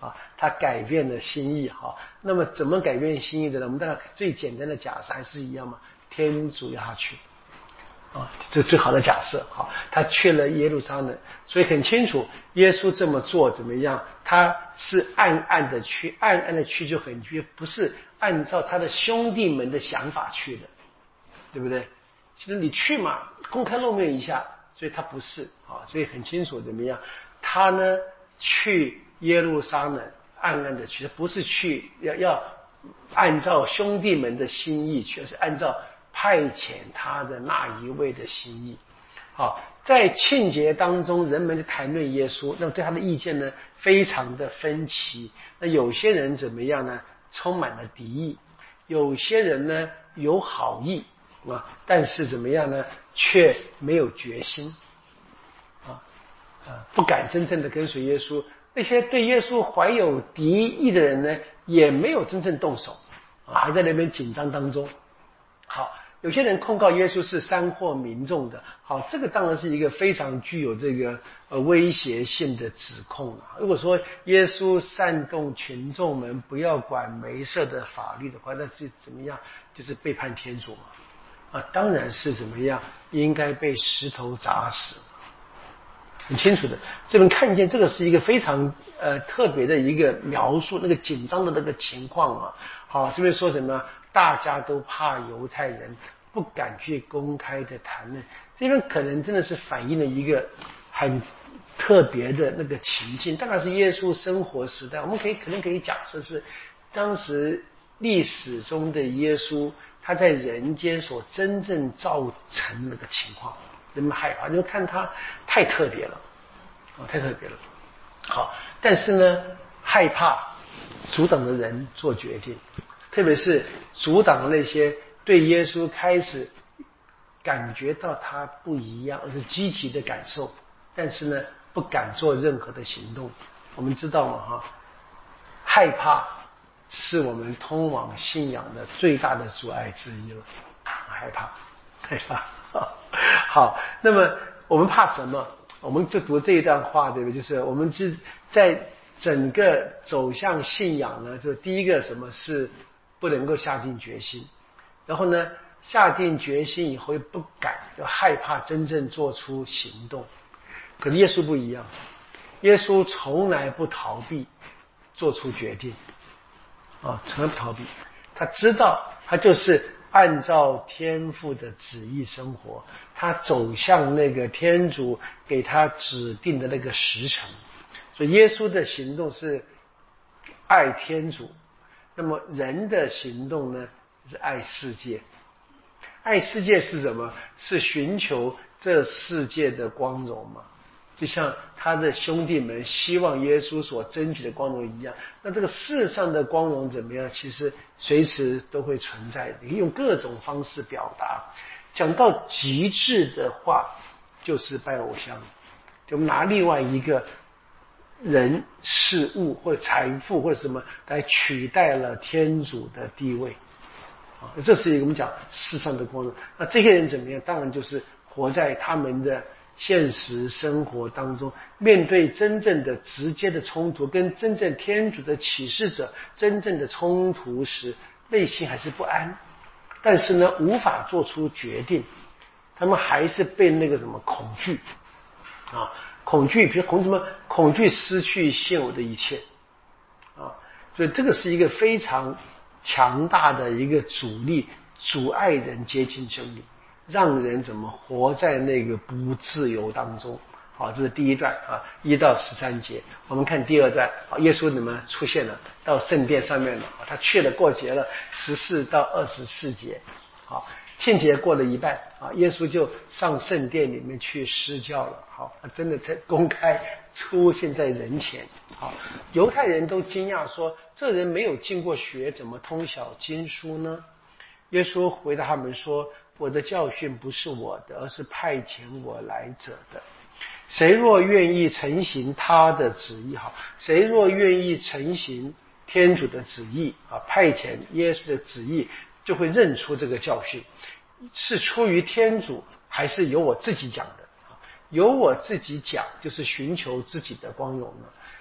啊，他改变了心意哈。那么怎么改变心意的呢？我们大概最简单的假设还是一样嘛，天主要他去。啊，这最好的假设。好，他去了耶路撒冷，所以很清楚，耶稣这么做怎么样？他是暗暗的去，暗暗的去就很绝，不是按照他的兄弟们的想法去的，对不对？其实你去嘛，公开露面一下，所以他不是啊，所以很清楚怎么样？他呢去耶路撒冷，暗暗的去，不是去要要按照兄弟们的心意去，而是按照派遣他的那一位的心意。好，在庆节当中，人们就谈论耶稣，那么对他的意见呢，非常的分歧。那有些人怎么样呢？充满了敌意；有些人呢有好意啊，但是怎么样呢？却没有决心啊啊，不敢真正的跟随耶稣。那些对耶稣怀有敌意的人呢，也没有真正动手啊，还在那边紧张当中。好，有些人控告耶稣是煽惑民众的，好，这个当然是一个非常具有这个呃威胁性的指控了。如果说耶稣煽动群众们不要管梅瑟的法律的话，那是怎么样？就是背叛天主嘛。啊，当然是怎么样？应该被石头砸死。很清楚的，这边看见这个是一个非常呃特别的一个描述，那个紧张的那个情况啊。好，这边说什么？大家都怕犹太人，不敢去公开的谈论。这边可能真的是反映了一个很特别的那个情境，大概是耶稣生活时代。我们可以可能可以假设是当时历史中的耶稣，他在人间所真正造成的那个情况。人们害怕，就看他太特别了，哦，太特别了。好，但是呢，害怕阻挡的人做决定，特别是阻挡那些对耶稣开始感觉到他不一样，而是积极的感受，但是呢，不敢做任何的行动。我们知道嘛，哈，害怕是我们通往信仰的最大的阻碍之一了。害怕，害怕。好，那么我们怕什么？我们就读这一段话，对不对？就是我们是在整个走向信仰呢，就第一个什么是不能够下定决心，然后呢，下定决心以后又不敢，又害怕真正做出行动。可是耶稣不一样，耶稣从来不逃避做出决定啊，从来不逃避。他知道，他就是按照天父的旨意生活，他走向那个天主给他指定的那个时辰。所以耶稣的行动是爱天主，那么人的行动呢是爱世界。爱世界是什么？是寻求这世界的光荣嘛？就像他的兄弟们希望耶稣所争取的光荣一样，那这个世上的光荣怎么样？其实随时都会存在的，用各种方式表达。讲到极致的话，就是拜偶像。就拿另外一个人、事物或者财富或者什么来取代了天主的地位。啊，这是一个我们讲世上的光荣。那这些人怎么样？当然就是活在他们的现实生活当中，面对真正的直接的冲突，跟真正天主的启示者真正的冲突时，内心还是不安，但是呢，无法做出决定。他们还是被那个什么恐惧啊，恐惧，比如恐什么？恐惧失去现有的一切啊，所以这个是一个非常强大的一个阻力，阻碍人接近真理，让人怎么活在那个不自由当中。好，这是第一段啊，一到十三节。我们看第二段，啊，耶稣怎么出现了？到圣殿上面了，他去了，过节了，十四到二十四节。好，庆节过了一半啊，耶稣就上圣殿里面去施教了。好，他真的在公开出现在人前。好，犹太人都惊讶说，这人没有进过学，怎么通晓经书呢？耶稣回答他们说，我的教训不是我的，而是派遣我来者的。谁若愿意承行他的旨意，好，谁若愿意承行天主的旨意啊，派遣耶稣的旨意，就会认出这个教训是出于天主，还是由我自己讲的。由我自己讲，就是寻求自己的光荣了。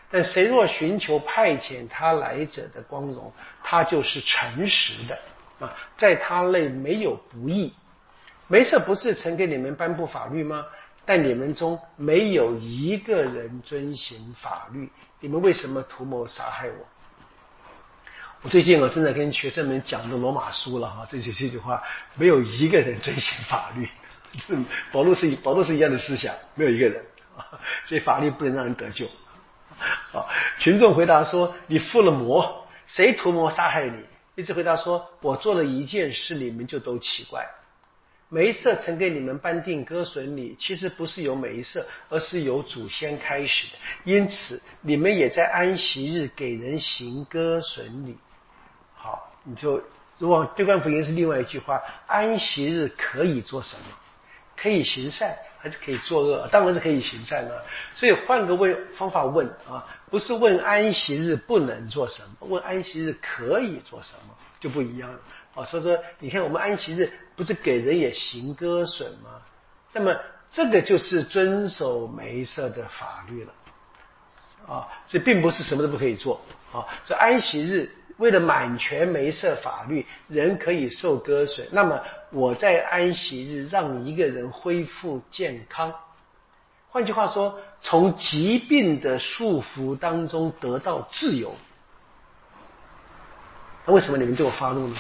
但谁若寻求派遣他来者的光荣，他就是诚实的啊，在他内没有不义。梅瑟不是曾给你们颁布法律吗？但你们中没有一个人遵行法律，你们为什么图谋杀害我？我最近我正在跟学生们讲的罗马书了哈，这这句话，没有一个人遵行法律。保罗是保罗是一样的思想，没有一个人，所以法律不能让人得救。啊，群众回答说：“你附了魔，谁图谋杀害你？”一直回答说：“我做了一件事，你们就都奇怪。梅瑟曾给你们颁定割损礼，其实不是由梅瑟，而是由祖先开始的。因此，你们也在安息日给人行割损礼。”好，你就如果对观福音是另外一句话，安息日可以做什么？可以行善还是可以作恶？当然是可以行善了。所以换个问方法问啊，不是问安息日不能做什么，问安息日可以做什么就不一样了啊。所以说，你看我们安息日不是给人也行割损吗？那么这个就是遵守梅瑟的法律了啊。所以并不是什么都不可以做啊。所以安息日为了满全梅瑟法律，人可以受割损。那么我在安息日让一个人恢复健康，换句话说，从疾病的束缚当中得到自由。那为什么你们对我发怒呢？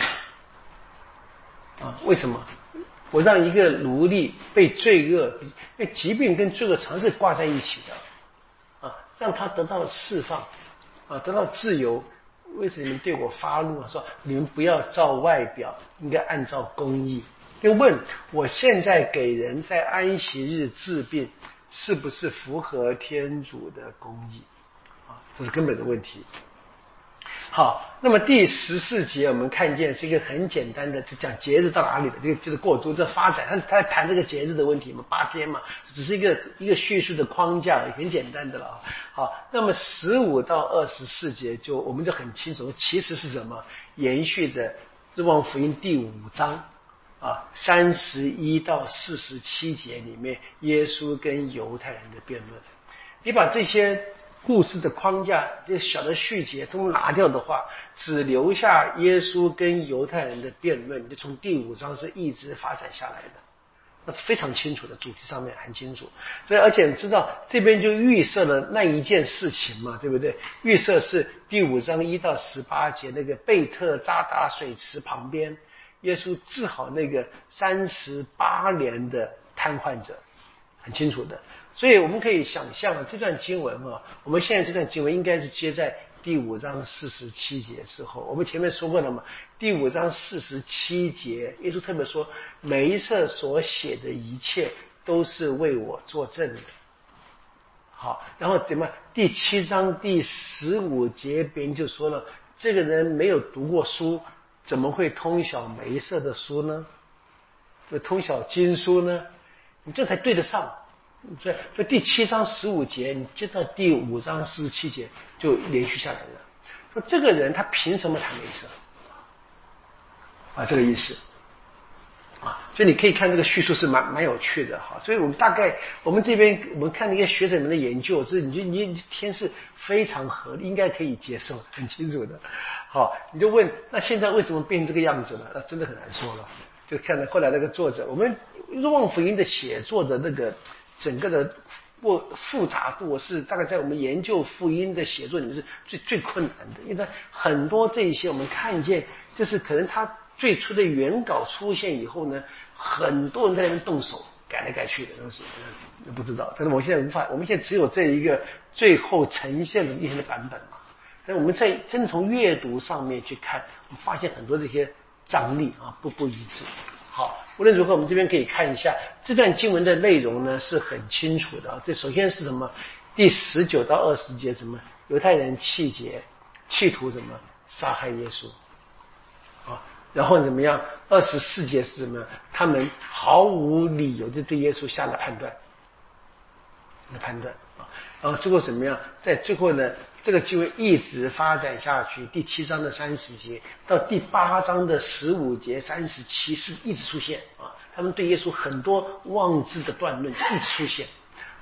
啊，为什么？我让一个奴隶被罪恶，因为疾病跟罪恶常是挂在一起的啊，让他得到了释放啊，得到自由。为什么你们对我发怒？说你们不要照外表，应该按照公义。又问我现在给人在安息日治病，是不是符合天主的公义？啊，这是根本的问题。好，那么第十四节我们看见是一个很简单的，就讲节日到哪里的，这个就是过渡这发展，他他谈这个节日的问题嘛，八天嘛，只是一个一个叙述的框架，很简单的了啊。好，那么十五到二十四节就我们就很清楚，其实是什么？延续着若望福音第五章啊三十一到四十七节里面，耶稣跟犹太人的辩论。你把这些故事的框架，这小的细节都拿掉的话，只留下耶稣跟犹太人的辩论，就从第五章是一直发展下来的，那是非常清楚的，主题上面很清楚。所以而且你知道这边就预设了那一件事情嘛，对不对？预设是第五章一到十八节那个贝特扎达水池旁边，耶稣治好那个三十八年的瘫痪者，很清楚的。所以我们可以想象这段经文啊，我们现在这段经文应该是接在第五章四十七节之后。我们前面说过了嘛，第五章四十七节，耶稣特别说，梅瑟所写的一切都是为我作证的。好，然后怎么？第七章第十五节别人就说了，这个人没有读过书，怎么会通晓梅瑟的书呢？就通晓经书呢？你这才对得上。所以，所以第七章十五节，你接到第五章四十七节就连续下来了。说这个人他凭什么谈梅瑟？啊，这个意思啊，所以你可以看这个叙述是蛮蛮有趣的哈。所以我们大概我们这边我们看那些学者们的研究，这你就你天是非常合理，应该可以接受，很清楚的。好，你就问那现在为什么变成这个样子呢？那真的很难说了。就看到后来那个作者，我们若望福音的写作的那个。整个的复复杂度是大概在我们研究福音的写作里面是最最困难的，因为很多这一些我们看见，就是可能他最初的原稿出现以后呢，很多人在那边动手改来改去的东西，不知道。但是我现在无法，我们现在只有这一个最后呈现的一些的版本嘛。但我们在真的从阅读上面去看，我们发现很多这些张力啊不不一致。好，无论如何，我们这边可以看一下这段经文的内容呢，是很清楚的。这首先是什么？第十九到二十节，什么？犹太人气节，企图什么杀害耶稣啊？然后怎么样？二十四节是什么？他们毫无理由就对耶稣下了判断，的判断啊。然后最后怎么样？在最后呢？这个就会一直发展下去，第七章的三十节到第八章的十五节、三十七是一直出现啊。他们对耶稣很多妄自的断论一直出现，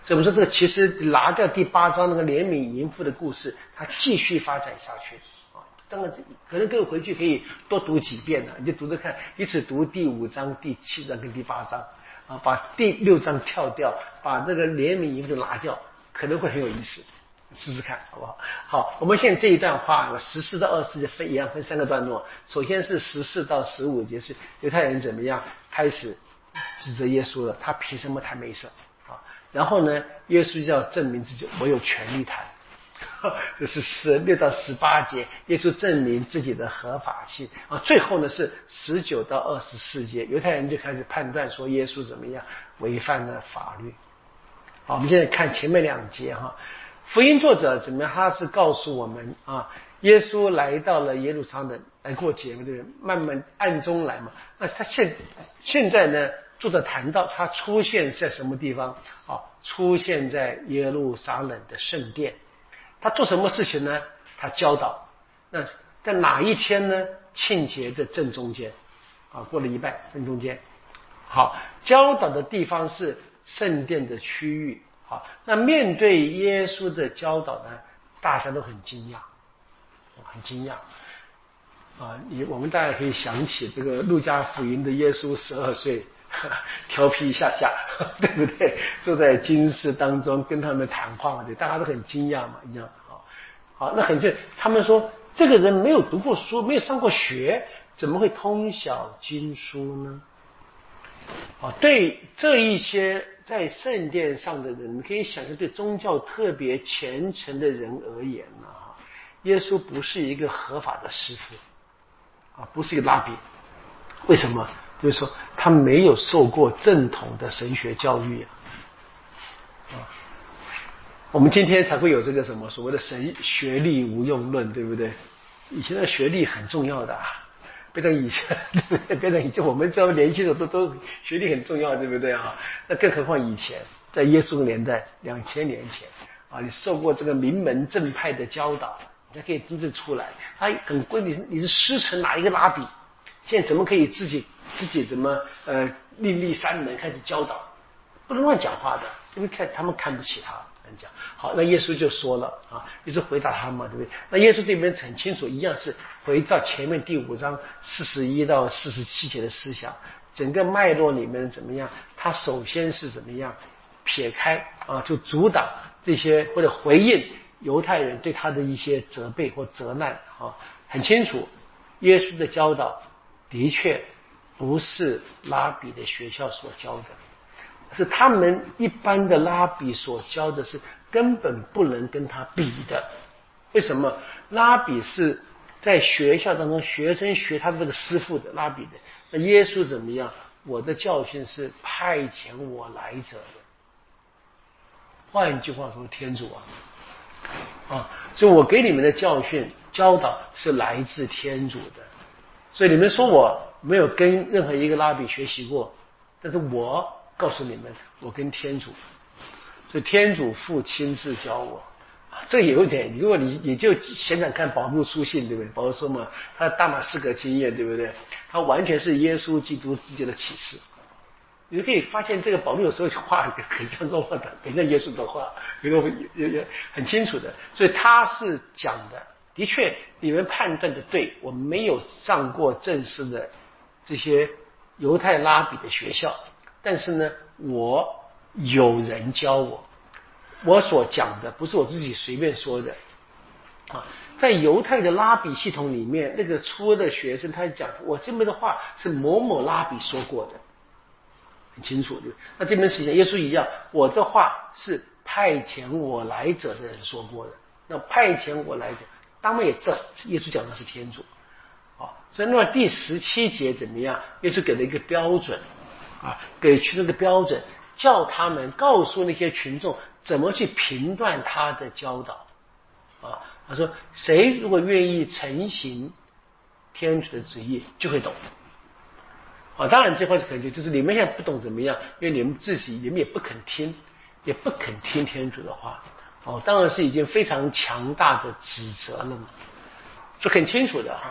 怎么说这个其实拿掉第八章那个怜悯淫妇的故事，它继续发展下去啊。当然，可能各位回去可以多读几遍呢，你就读着看，一起读第五章、第七章跟第八章啊，把第六章跳掉，把这个怜悯淫妇拿掉，可能会很有意思。试试看好不好？好，我们现在这一段话十四到二十四节分一样分三个段落。首先是十四到十五节是犹太人怎么样开始指责耶稣了，他凭什么谈没事啊？然后呢，耶稣就要证明自己，我有权利谈。这是十六到十八节，耶稣证明自己的合法性啊。最后呢是十九到二十四节，犹太人就开始判断说耶稣怎么样违反了法律。好，我们现在看前面两节哈。福音作者怎么样？他是告诉我们啊，耶稣来到了耶路撒冷来过节嘛，对不对？慢慢暗中来嘛。那他现现在呢，作者谈到他出现在什么地方啊？出现在耶路撒冷的圣殿。他做什么事情呢？他教导。那在哪一天呢？庆节的正中间啊，过了一半正中间。好，教导的地方是圣殿的区域。好，那面对耶稣的教导呢，大家都很惊讶，很惊讶啊！你我们大家可以想起这个路加福音的耶稣十二岁，调皮一下下，对不对？坐在金室当中跟他们谈话，对，大家都很惊讶嘛，一样。好，好，那很就他们说，这个人没有读过书，没有上过学，怎么会通晓经书呢？啊，对这一些在圣殿上的人，你可以想象，对宗教特别虔诚的人而言呢，耶稣不是一个合法的师傅，啊，不是一个拉比。为什么？就是说他没有受过正统的神学教育啊。啊，我们今天才会有这个什么所谓的神学历无用论，对不对？以前的学历很重要的啊。别讲以前，对不对？别讲以前，我们这样年轻的都都学历很重要，对不对啊？那更何况以前，在耶稣的年代，两千年前啊，你受过这个名门正派的教导，你才可以真正出来。他很贵，你你是师承哪一个拉比？现在怎么可以自己自己怎么呃另立山门开始教导？不能乱讲话的，因为看他们看不起他。讲好，那耶稣就说了啊，耶稣回答他嘛，对不对？那耶稣这边很清楚，一样是回到前面第五章四十一到四十七节的思想，整个脉络里面怎么样？他首先是怎么样撇开啊，就阻挡这些或者回应犹太人对他的一些责备或责难啊，很清楚，耶稣的教导的确不是拉比的学校所教的。是他们一般的拉比所教的是根本不能跟他比的。为什么？拉比是在学校当中学生学他的这个师傅的拉比的，那耶稣怎么样？我的教训是派遣我来者的。换一句话说，天主啊，啊，所以我给你们的教训教导是来自天主的。所以你们说我没有跟任何一个拉比学习过，但是我告诉你们，我跟天主，所以天主父亲自教我，这有一点，如果你你就想想看保禄书信，对不对？保禄说嘛，他的大马士革经验，对不对？他完全是耶稣基督自己的启示。你可以发现，这个保禄有时候话很像说话的，很像耶稣的话，有有有很清楚的，所以他是讲的，的确，你们判断的对，我没有上过正式的这些犹太拉比的学校。但是呢，我有人教我，我所讲的不是我自己随便说的啊。在犹太的拉比系统里面，那个初的学生他讲，我这边的话是某某拉比说过的，很清楚的。那这边实际上耶稣一样，我的话是派遣我来者的人说过的。那派遣我来者，当然也知道耶稣讲的是天主啊。所以那么第十七节怎么样？耶稣给了一个标准。啊，给出这个标准，叫他们告诉那些群众怎么去评断他的教导。啊，他说谁如果愿意承行天主的旨意，就会懂。啊，当然这块可能就是你们现在不懂怎么样，因为你们自己你们也不肯听，也不肯听天主的话。哦，当然是已经非常强大的指责了嘛，是很清楚的哈。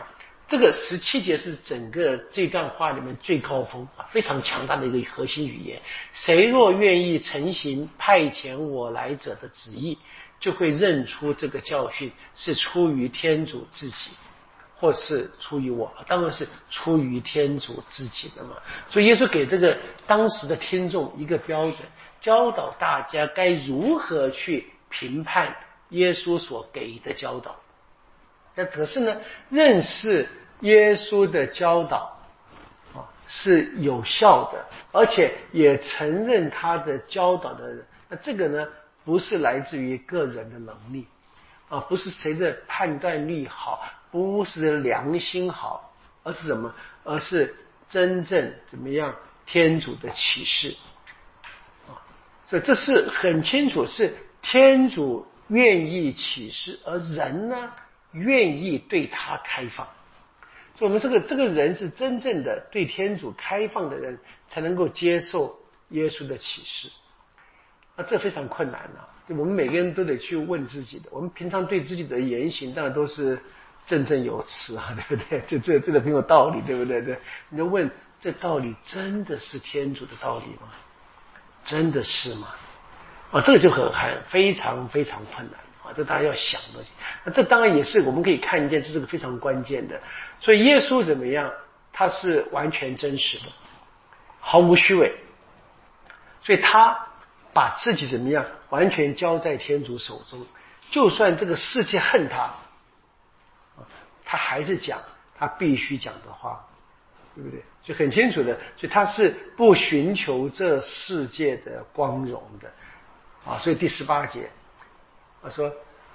这个十七节是整个这段话里面最高峰啊，非常强大的一个核心语言。谁若愿意承行派遣我来者的旨意，就会认出这个教训是出于天主自己，或是出于我，当然是出于天主自己的嘛。所以耶稣给这个当时的听众一个标准，教导大家该如何去评判耶稣所给的教导。那可是呢，认识耶稣的教导啊是有效的，而且也承认他的教导的人，那这个呢不是来自于个人的能力啊，不是谁的判断力好，不是良心好，而是什么？而是真正怎么样天主的启示啊，所以这是很清楚，是天主愿意启示，而人呢愿意对他开放。所以我们这个这个人是真正的对天主开放的人，才能够接受耶稣的启示。那这非常困难啊，我们每个人都得去问自己的。我们平常对自己的言行当然都是振振有词啊，对不对？这这这个很有道理，对不对？对，你就问这道理真的是天主的道理吗？真的是吗？啊，这个就很很非常非常困难啊，这大家要想的。那这当然也是我们可以看见，这是个非常关键的。所以耶稣怎么样？他是完全真实的，毫无虚伪。所以他把自己怎么样完全交在天主手中，就算这个世界恨他，他还是讲他必须讲的话，对不对？就很清楚的，所以他是不寻求这世界的光荣的啊。所以第十八节他说，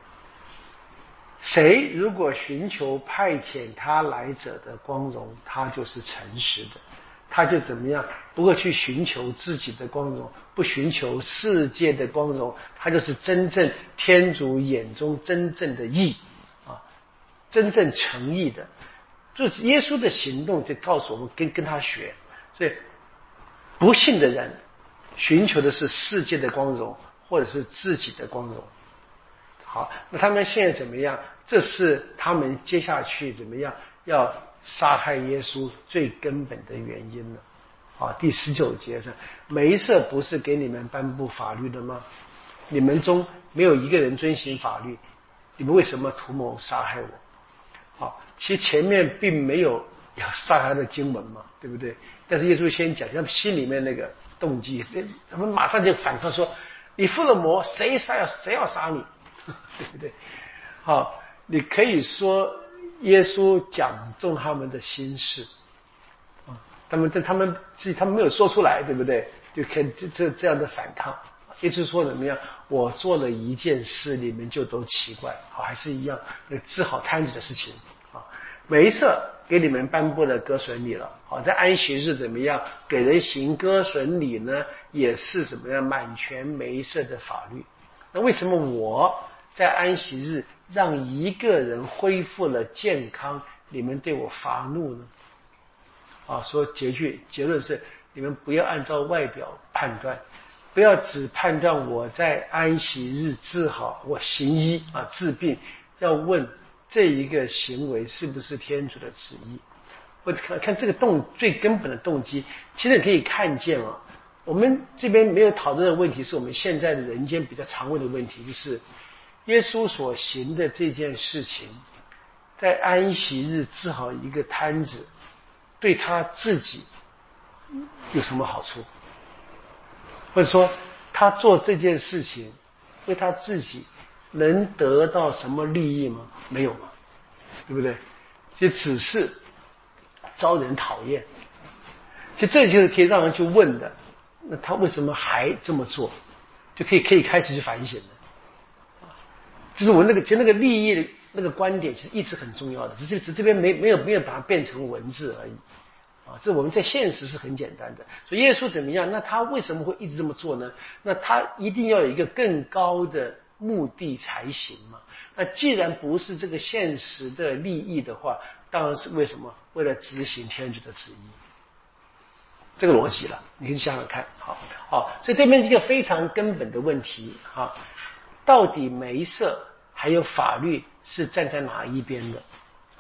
谁如果寻求派遣他来者的光荣，他就是诚实的，他就怎么样不会去寻求自己的光荣，不寻求世界的光荣，他就是真正天主眼中真正的义啊，真正诚意的。就是耶稣的行动就告诉我们跟跟他学。所以不信的人寻求的是世界的光荣，或者是自己的光荣。好，那他们现在怎么样？这是他们接下去怎么样要杀害耶稣最根本的原因了。好，第十九节上，梅瑟不是给你们颁布法律的吗？你们中没有一个人遵行法律，你们为什么图谋杀害我？好，其实前面并没有要杀他的经文嘛，对不对？但是耶稣先讲他们心里面那个动机，他们马上就反抗说，你附了魔，谁杀要谁要杀你，对不对？好，你可以说耶稣讲中他们的心事啊，他们他们自己他们没有说出来，对不对？就可以这这这样的反抗。耶稣说怎么样？我做了一件事，你们就都奇怪，好，还是一样，那治好摊子的事情啊。梅瑟给你们颁布了割损礼了，好，在安息日怎么样？给人行割损礼呢，也是怎么样满全梅瑟的法律。那为什么我在安息日让一个人恢复了健康，你们对我发怒呢？啊，说结局结论是，你们不要按照外表判断。不要只判断我在安息日治好，我行医啊治病，要问这一个行为是不是天主的旨意。我看看这个动最根本的动机，其实可以看见啊，我们这边没有讨论的问题是我们现在的人间比较常问的问题，就是耶稣所行的这件事情，在安息日治好一个摊子，对他自己有什么好处？或者说他做这件事情为他自己能得到什么利益吗？没有嘛，对不对？就只是招人讨厌。其实这就是可以让人去问的，那他为什么还这么做？就可以可以开始去反省的。就是我那个其实那个利益的那个观点其实一直很重要的，只是只这边没没有没有把它变成文字而已。啊，这我们在现实是很简单的。所以耶稣怎么样？那他为什么会一直这么做呢？那他一定要有一个更高的目的才行嘛。那既然不是这个现实的利益的话，当然是为什么？为了执行天主的旨意。这个逻辑了，你可以想想看。好，好，所以这边一个非常根本的问题啊，到底梅瑟还有法律是站在哪一边的？啊，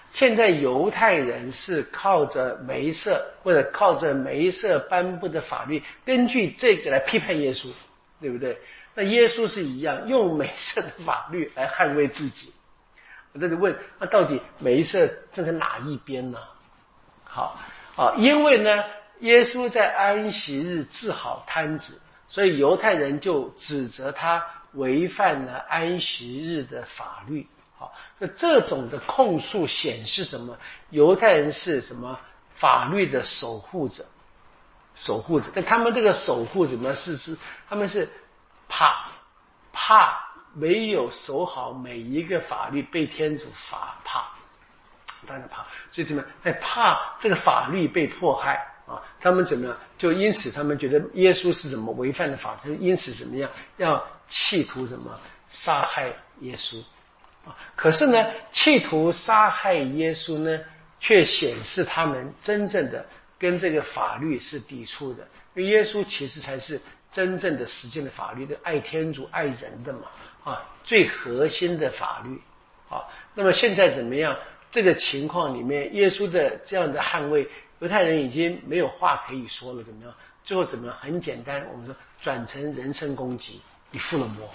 现在犹太人是靠着梅瑟或者靠着梅瑟颁布的法律，根据这个来批判耶稣，对不对？那耶稣是一样，用梅瑟的法律来捍卫自己。我在这问，那到底梅瑟站在哪一边呢？好啊，因为呢，耶稣在安息日治好摊子，所以犹太人就指责他违反了安息日的法律。好，那这种的控诉显示什么？犹太人是什么法律的守护者，守护者。但他们这个守护者呢，是是他们是怕怕没有守好每一个法律被天主罚，怕，当然怕，所以怎么样？在怕这个法律被迫害啊？他们怎么样？就因此他们觉得耶稣是怎么违反的法律，因此怎么样要企图什么杀害耶稣。可是呢，企图杀害耶稣呢，却显示他们真正的跟这个法律是抵触的，因为耶稣其实才是真正的实践的法律的，爱天主爱人的嘛，啊，最核心的法律啊。那么现在怎么样？这个情况里面，耶稣的这样的捍卫，犹太人已经没有话可以说了，怎么样？最后怎么样？很简单，我们说转成人身攻击，你附了魔。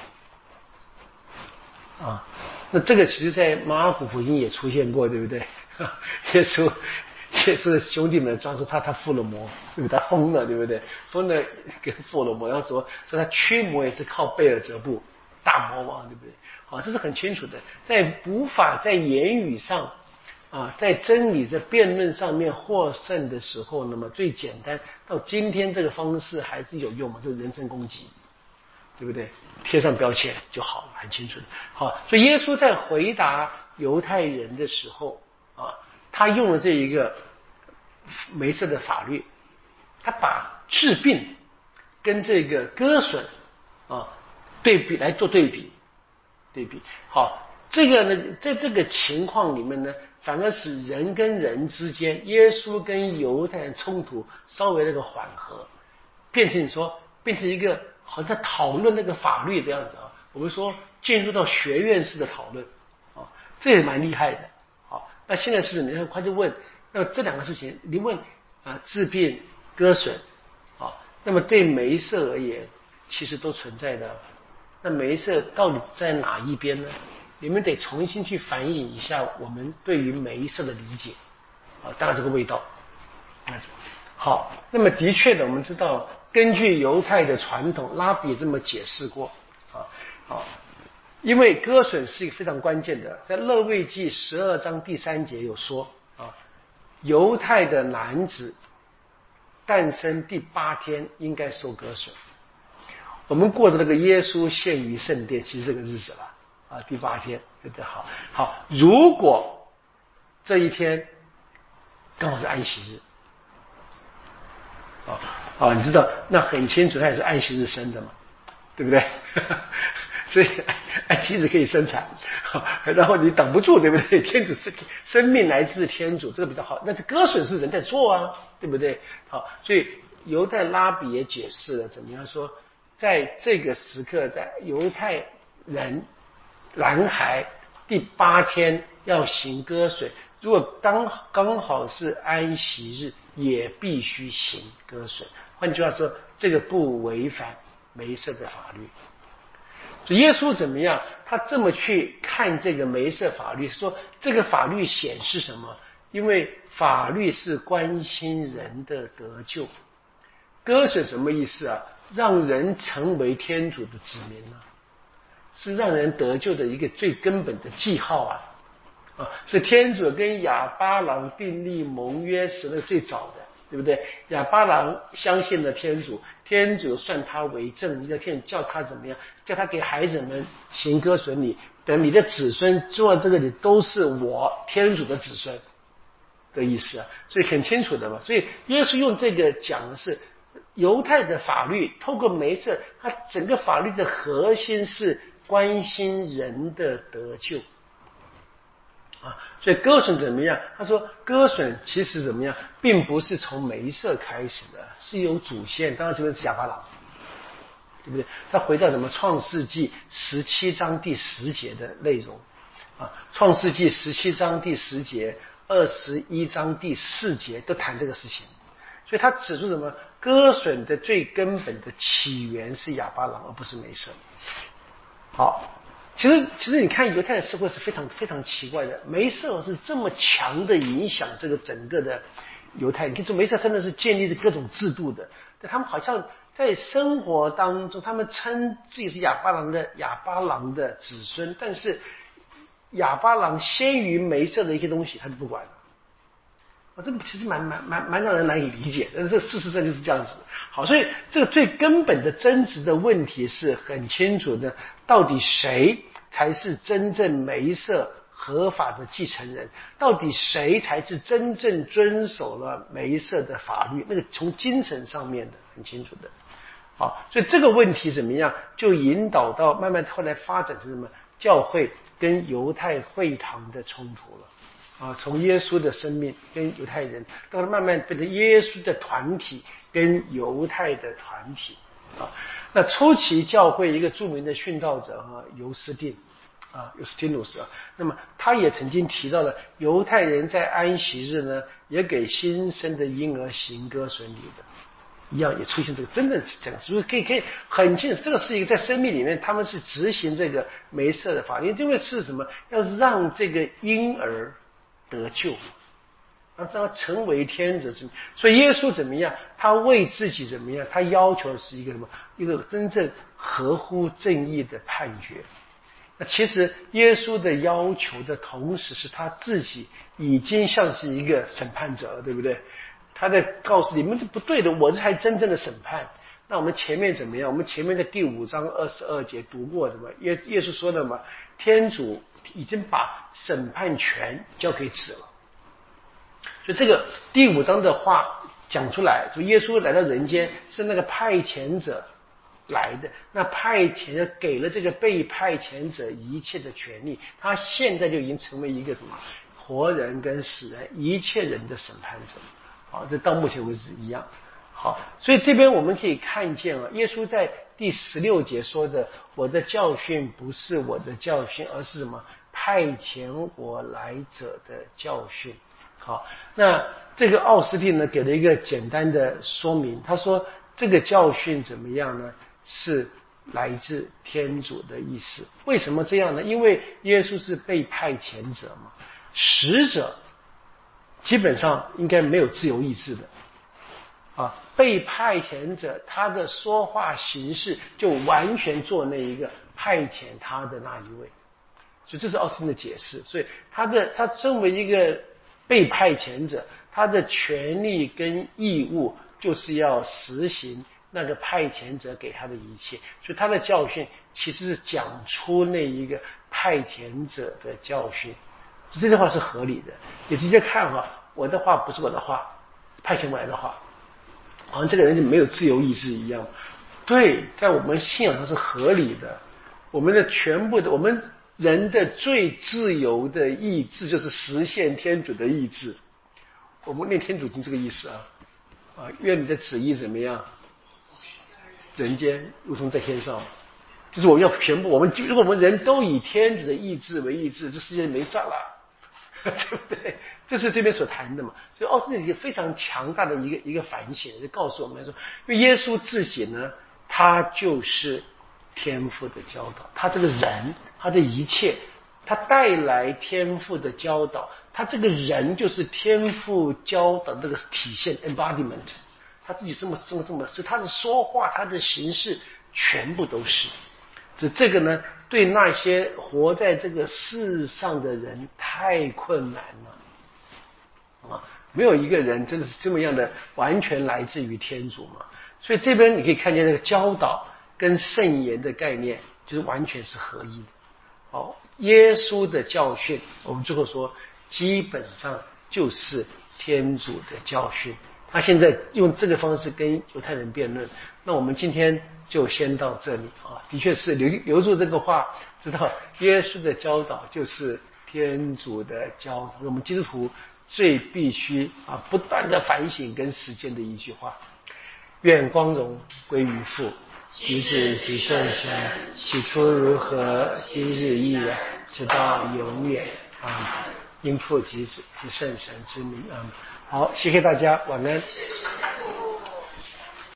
啊，那这个其实在马尔谷福音也出现过，对不对？耶稣耶稣的兄弟们抓住他，他附了魔，对不对？他疯了，对不对？疯了跟附了魔，然后说说他驱魔也是靠贝尔泽布大魔王，对不对？好，这是很清楚的，在无法在言语上啊，在真理的辩论上面获胜的时候，那么最简单到今天这个方式还是有用嘛，就是人身攻击。对不对？贴上标签就好了，很清楚的。好，所以耶稣在回答犹太人的时候啊，他用了这一个梅瑟的法律，他把治病跟这个割损啊对比来做对比，对比。好，这个呢，在这个情况里面呢，反而使人跟人之间，耶稣跟犹太人冲突稍微那个缓和，变成说变成一个。好像在讨论那个法律的样子啊，我们说进入到学院式的讨论啊，这也蛮厉害的。好，那现在是你看，他就问，那这两个事情，你问啊，治病割损啊，那么对梅瑟而言，其实都存在的。那梅瑟到底在哪一边呢？你们得重新去反映一下我们对于梅瑟的理解啊，大概这个味道。好，那么的确的，我们知道。根据犹太的传统，拉比这么解释过啊啊，因为割损是一个非常关键的，在勒未记十二章第三节有说啊，犹太的男子诞生第八天应该受割损。我们过的那个耶稣献于圣殿，其实这个日子了啊，第八天，对不对？好，好，如果这一天刚好是安息日。啊啊，你知道那很清楚，他也是安息日生的嘛，对不对？所以安息日可以生产，然后你等不住，对不对？天主是生命来自天主，这个比较好。那这割损是人在做啊，对不对？好，所以犹太拉比也解释了，怎么样说，在这个时刻，在犹太人男孩第八天要行割损，如果刚刚好是安息日。也必须行割损，换句话说，这个不违反梅瑟的法律。所以耶稣怎么样？他这么去看这个梅瑟法律，说这个法律显示什么？因为法律是关心人的得救。割损什么意思啊？让人成为天主的子民啊，是让人得救的一个最根本的记号啊。啊，是天主跟亚巴郎订立盟约时的最早的，对不对？亚巴郎相信了天主，天主算他为正，要天主叫他怎么样？叫他给孩子们行割损礼，等你的子孙做这个礼都是我天主的子孙的意思啊，所以很清楚的嘛。所以耶稣用这个讲的是犹太的法律，透过梅瑟，它整个法律的核心是关心人的得救。啊，所以割损怎么样？他说割损其实怎么样，并不是从梅瑟开始的，是有祖先。当然这个是亚巴郎，对不对？他回到什么创世纪十七章第十节的内容啊，创世纪十七章第十节，二十一章第四节都谈这个事情。所以他指出什么？割损的最根本的起源是亚巴郎，而不是梅瑟。好，其实其实你看犹太的社会是非常非常奇怪的，梅瑟是这么强的影响这个整个的犹太。你看这梅瑟真的是建立着各种制度的，但他们好像在生活当中，他们称自己是亚巴郎的亚巴郎的子孙，但是亚巴郎先于梅瑟的一些东西他就不管了。啊，这个其实蛮蛮蛮蛮让人难以理解，但是这事实上就是这样子。好，所以这个最根本的争执的问题是很清楚的，到底谁才是真正梅瑟合法的继承人？到底谁才是真正遵守了梅瑟的法律？那个从精神上面的很清楚的。好，所以这个问题怎么样，就引导到慢慢后来发展成什么？教会跟犹太会堂的冲突了。啊，从耶稣的生命跟犹太人，到慢慢变成耶稣的团体跟犹太的团体啊。那初期教会一个著名的殉道者啊，尤斯定啊，尤斯丁努斯啊，那么他也曾经提到了犹太人在安息日呢，也给新生的婴儿行割损礼的。一样也出现这个真的这样，所以可以可以很清楚，这个是一个在生命里面他们是执行这个梅瑟的法律，因为是什么？要让这个婴儿得救，让他成为天主子。所以耶稣怎么样？他为自己怎么样？他要求的是一个什么？一个真正合乎正义的判决。那其实耶稣的要求的同时，是他自己已经像是一个审判者了，对不对？他在告诉你们这不对的，我这才真正的审判。那我们前面怎么样？我们前面的第五章二十二节读过什么？耶耶稣说的嘛，天主已经把审判权交给子了。所以这个第五章的话讲出来，就耶稣来到人间是那个派遣者来的，那派遣者给了这个被派遣者一切的权利，他现在就已经成为一个什么活人跟死人一切人的审判者。好，这到目前为止一样。好，所以这边我们可以看见啊，耶稣在第十六节说的，我的教训不是我的教训，而是什么？派遣我来者的教训。好，那这个奥斯定呢给了一个简单的说明，他说这个教训怎么样呢？是来自天主的意思。为什么这样呢？因为耶稣是被派遣者嘛，使者基本上应该没有自由意志的啊，被派遣者他的说话形式就完全做那一个派遣他的那一位，所以这是奥斯定的解释。所以他的他作为一个被派遣者，他的权利跟义务就是要实行那个派遣者给他的一切，所以他的教训其实是讲出那一个派遣者的教训。这句话是合理的，你直接看哈，我的话不是我的话，派遣我来的话，好像这个人就没有自由意志一样。对，在我们信仰上是合理的。我们的全部的，我们人的最自由的意志就是实现天主的意志。我们念天主经这个意思啊，啊，愿你的旨意怎么样？人间如同在天上。就是我们要全部，我们如果我们人都以天主的意志为意志，这世界没事了。对不对？这是这边所谈的嘛。所以奥斯定一个非常强大的一个一个反省，就告诉我们说，因为耶稣自己呢，他就是天父的教导，他这个人，他的一切，他带来天父的教导，他这个人就是天父教导这个体现 embodiment， 他自己这么这么这么，所以他的说话，他的形式全部都是。这这个呢，对那些活在这个世上的人太困难了啊！没有一个人真的是这么样的完全来自于天主嘛。所以这边你可以看见那个教导跟圣言的概念，就是完全是合一的。哦，耶稣的教训，我们最后说，基本上就是天主的教训。他现在用这个方式跟犹太人辩论，那我们今天就先到这里啊。的确是留留住这个话，知道耶稣的教导就是天主的教导，我们基督徒最必须啊不断的反省跟实践的一句话。愿光荣归于父，及子及圣神，起初如何，今日亦然， 直到永远啊！因父及子之圣神之名啊！好，谢谢大家，晚安。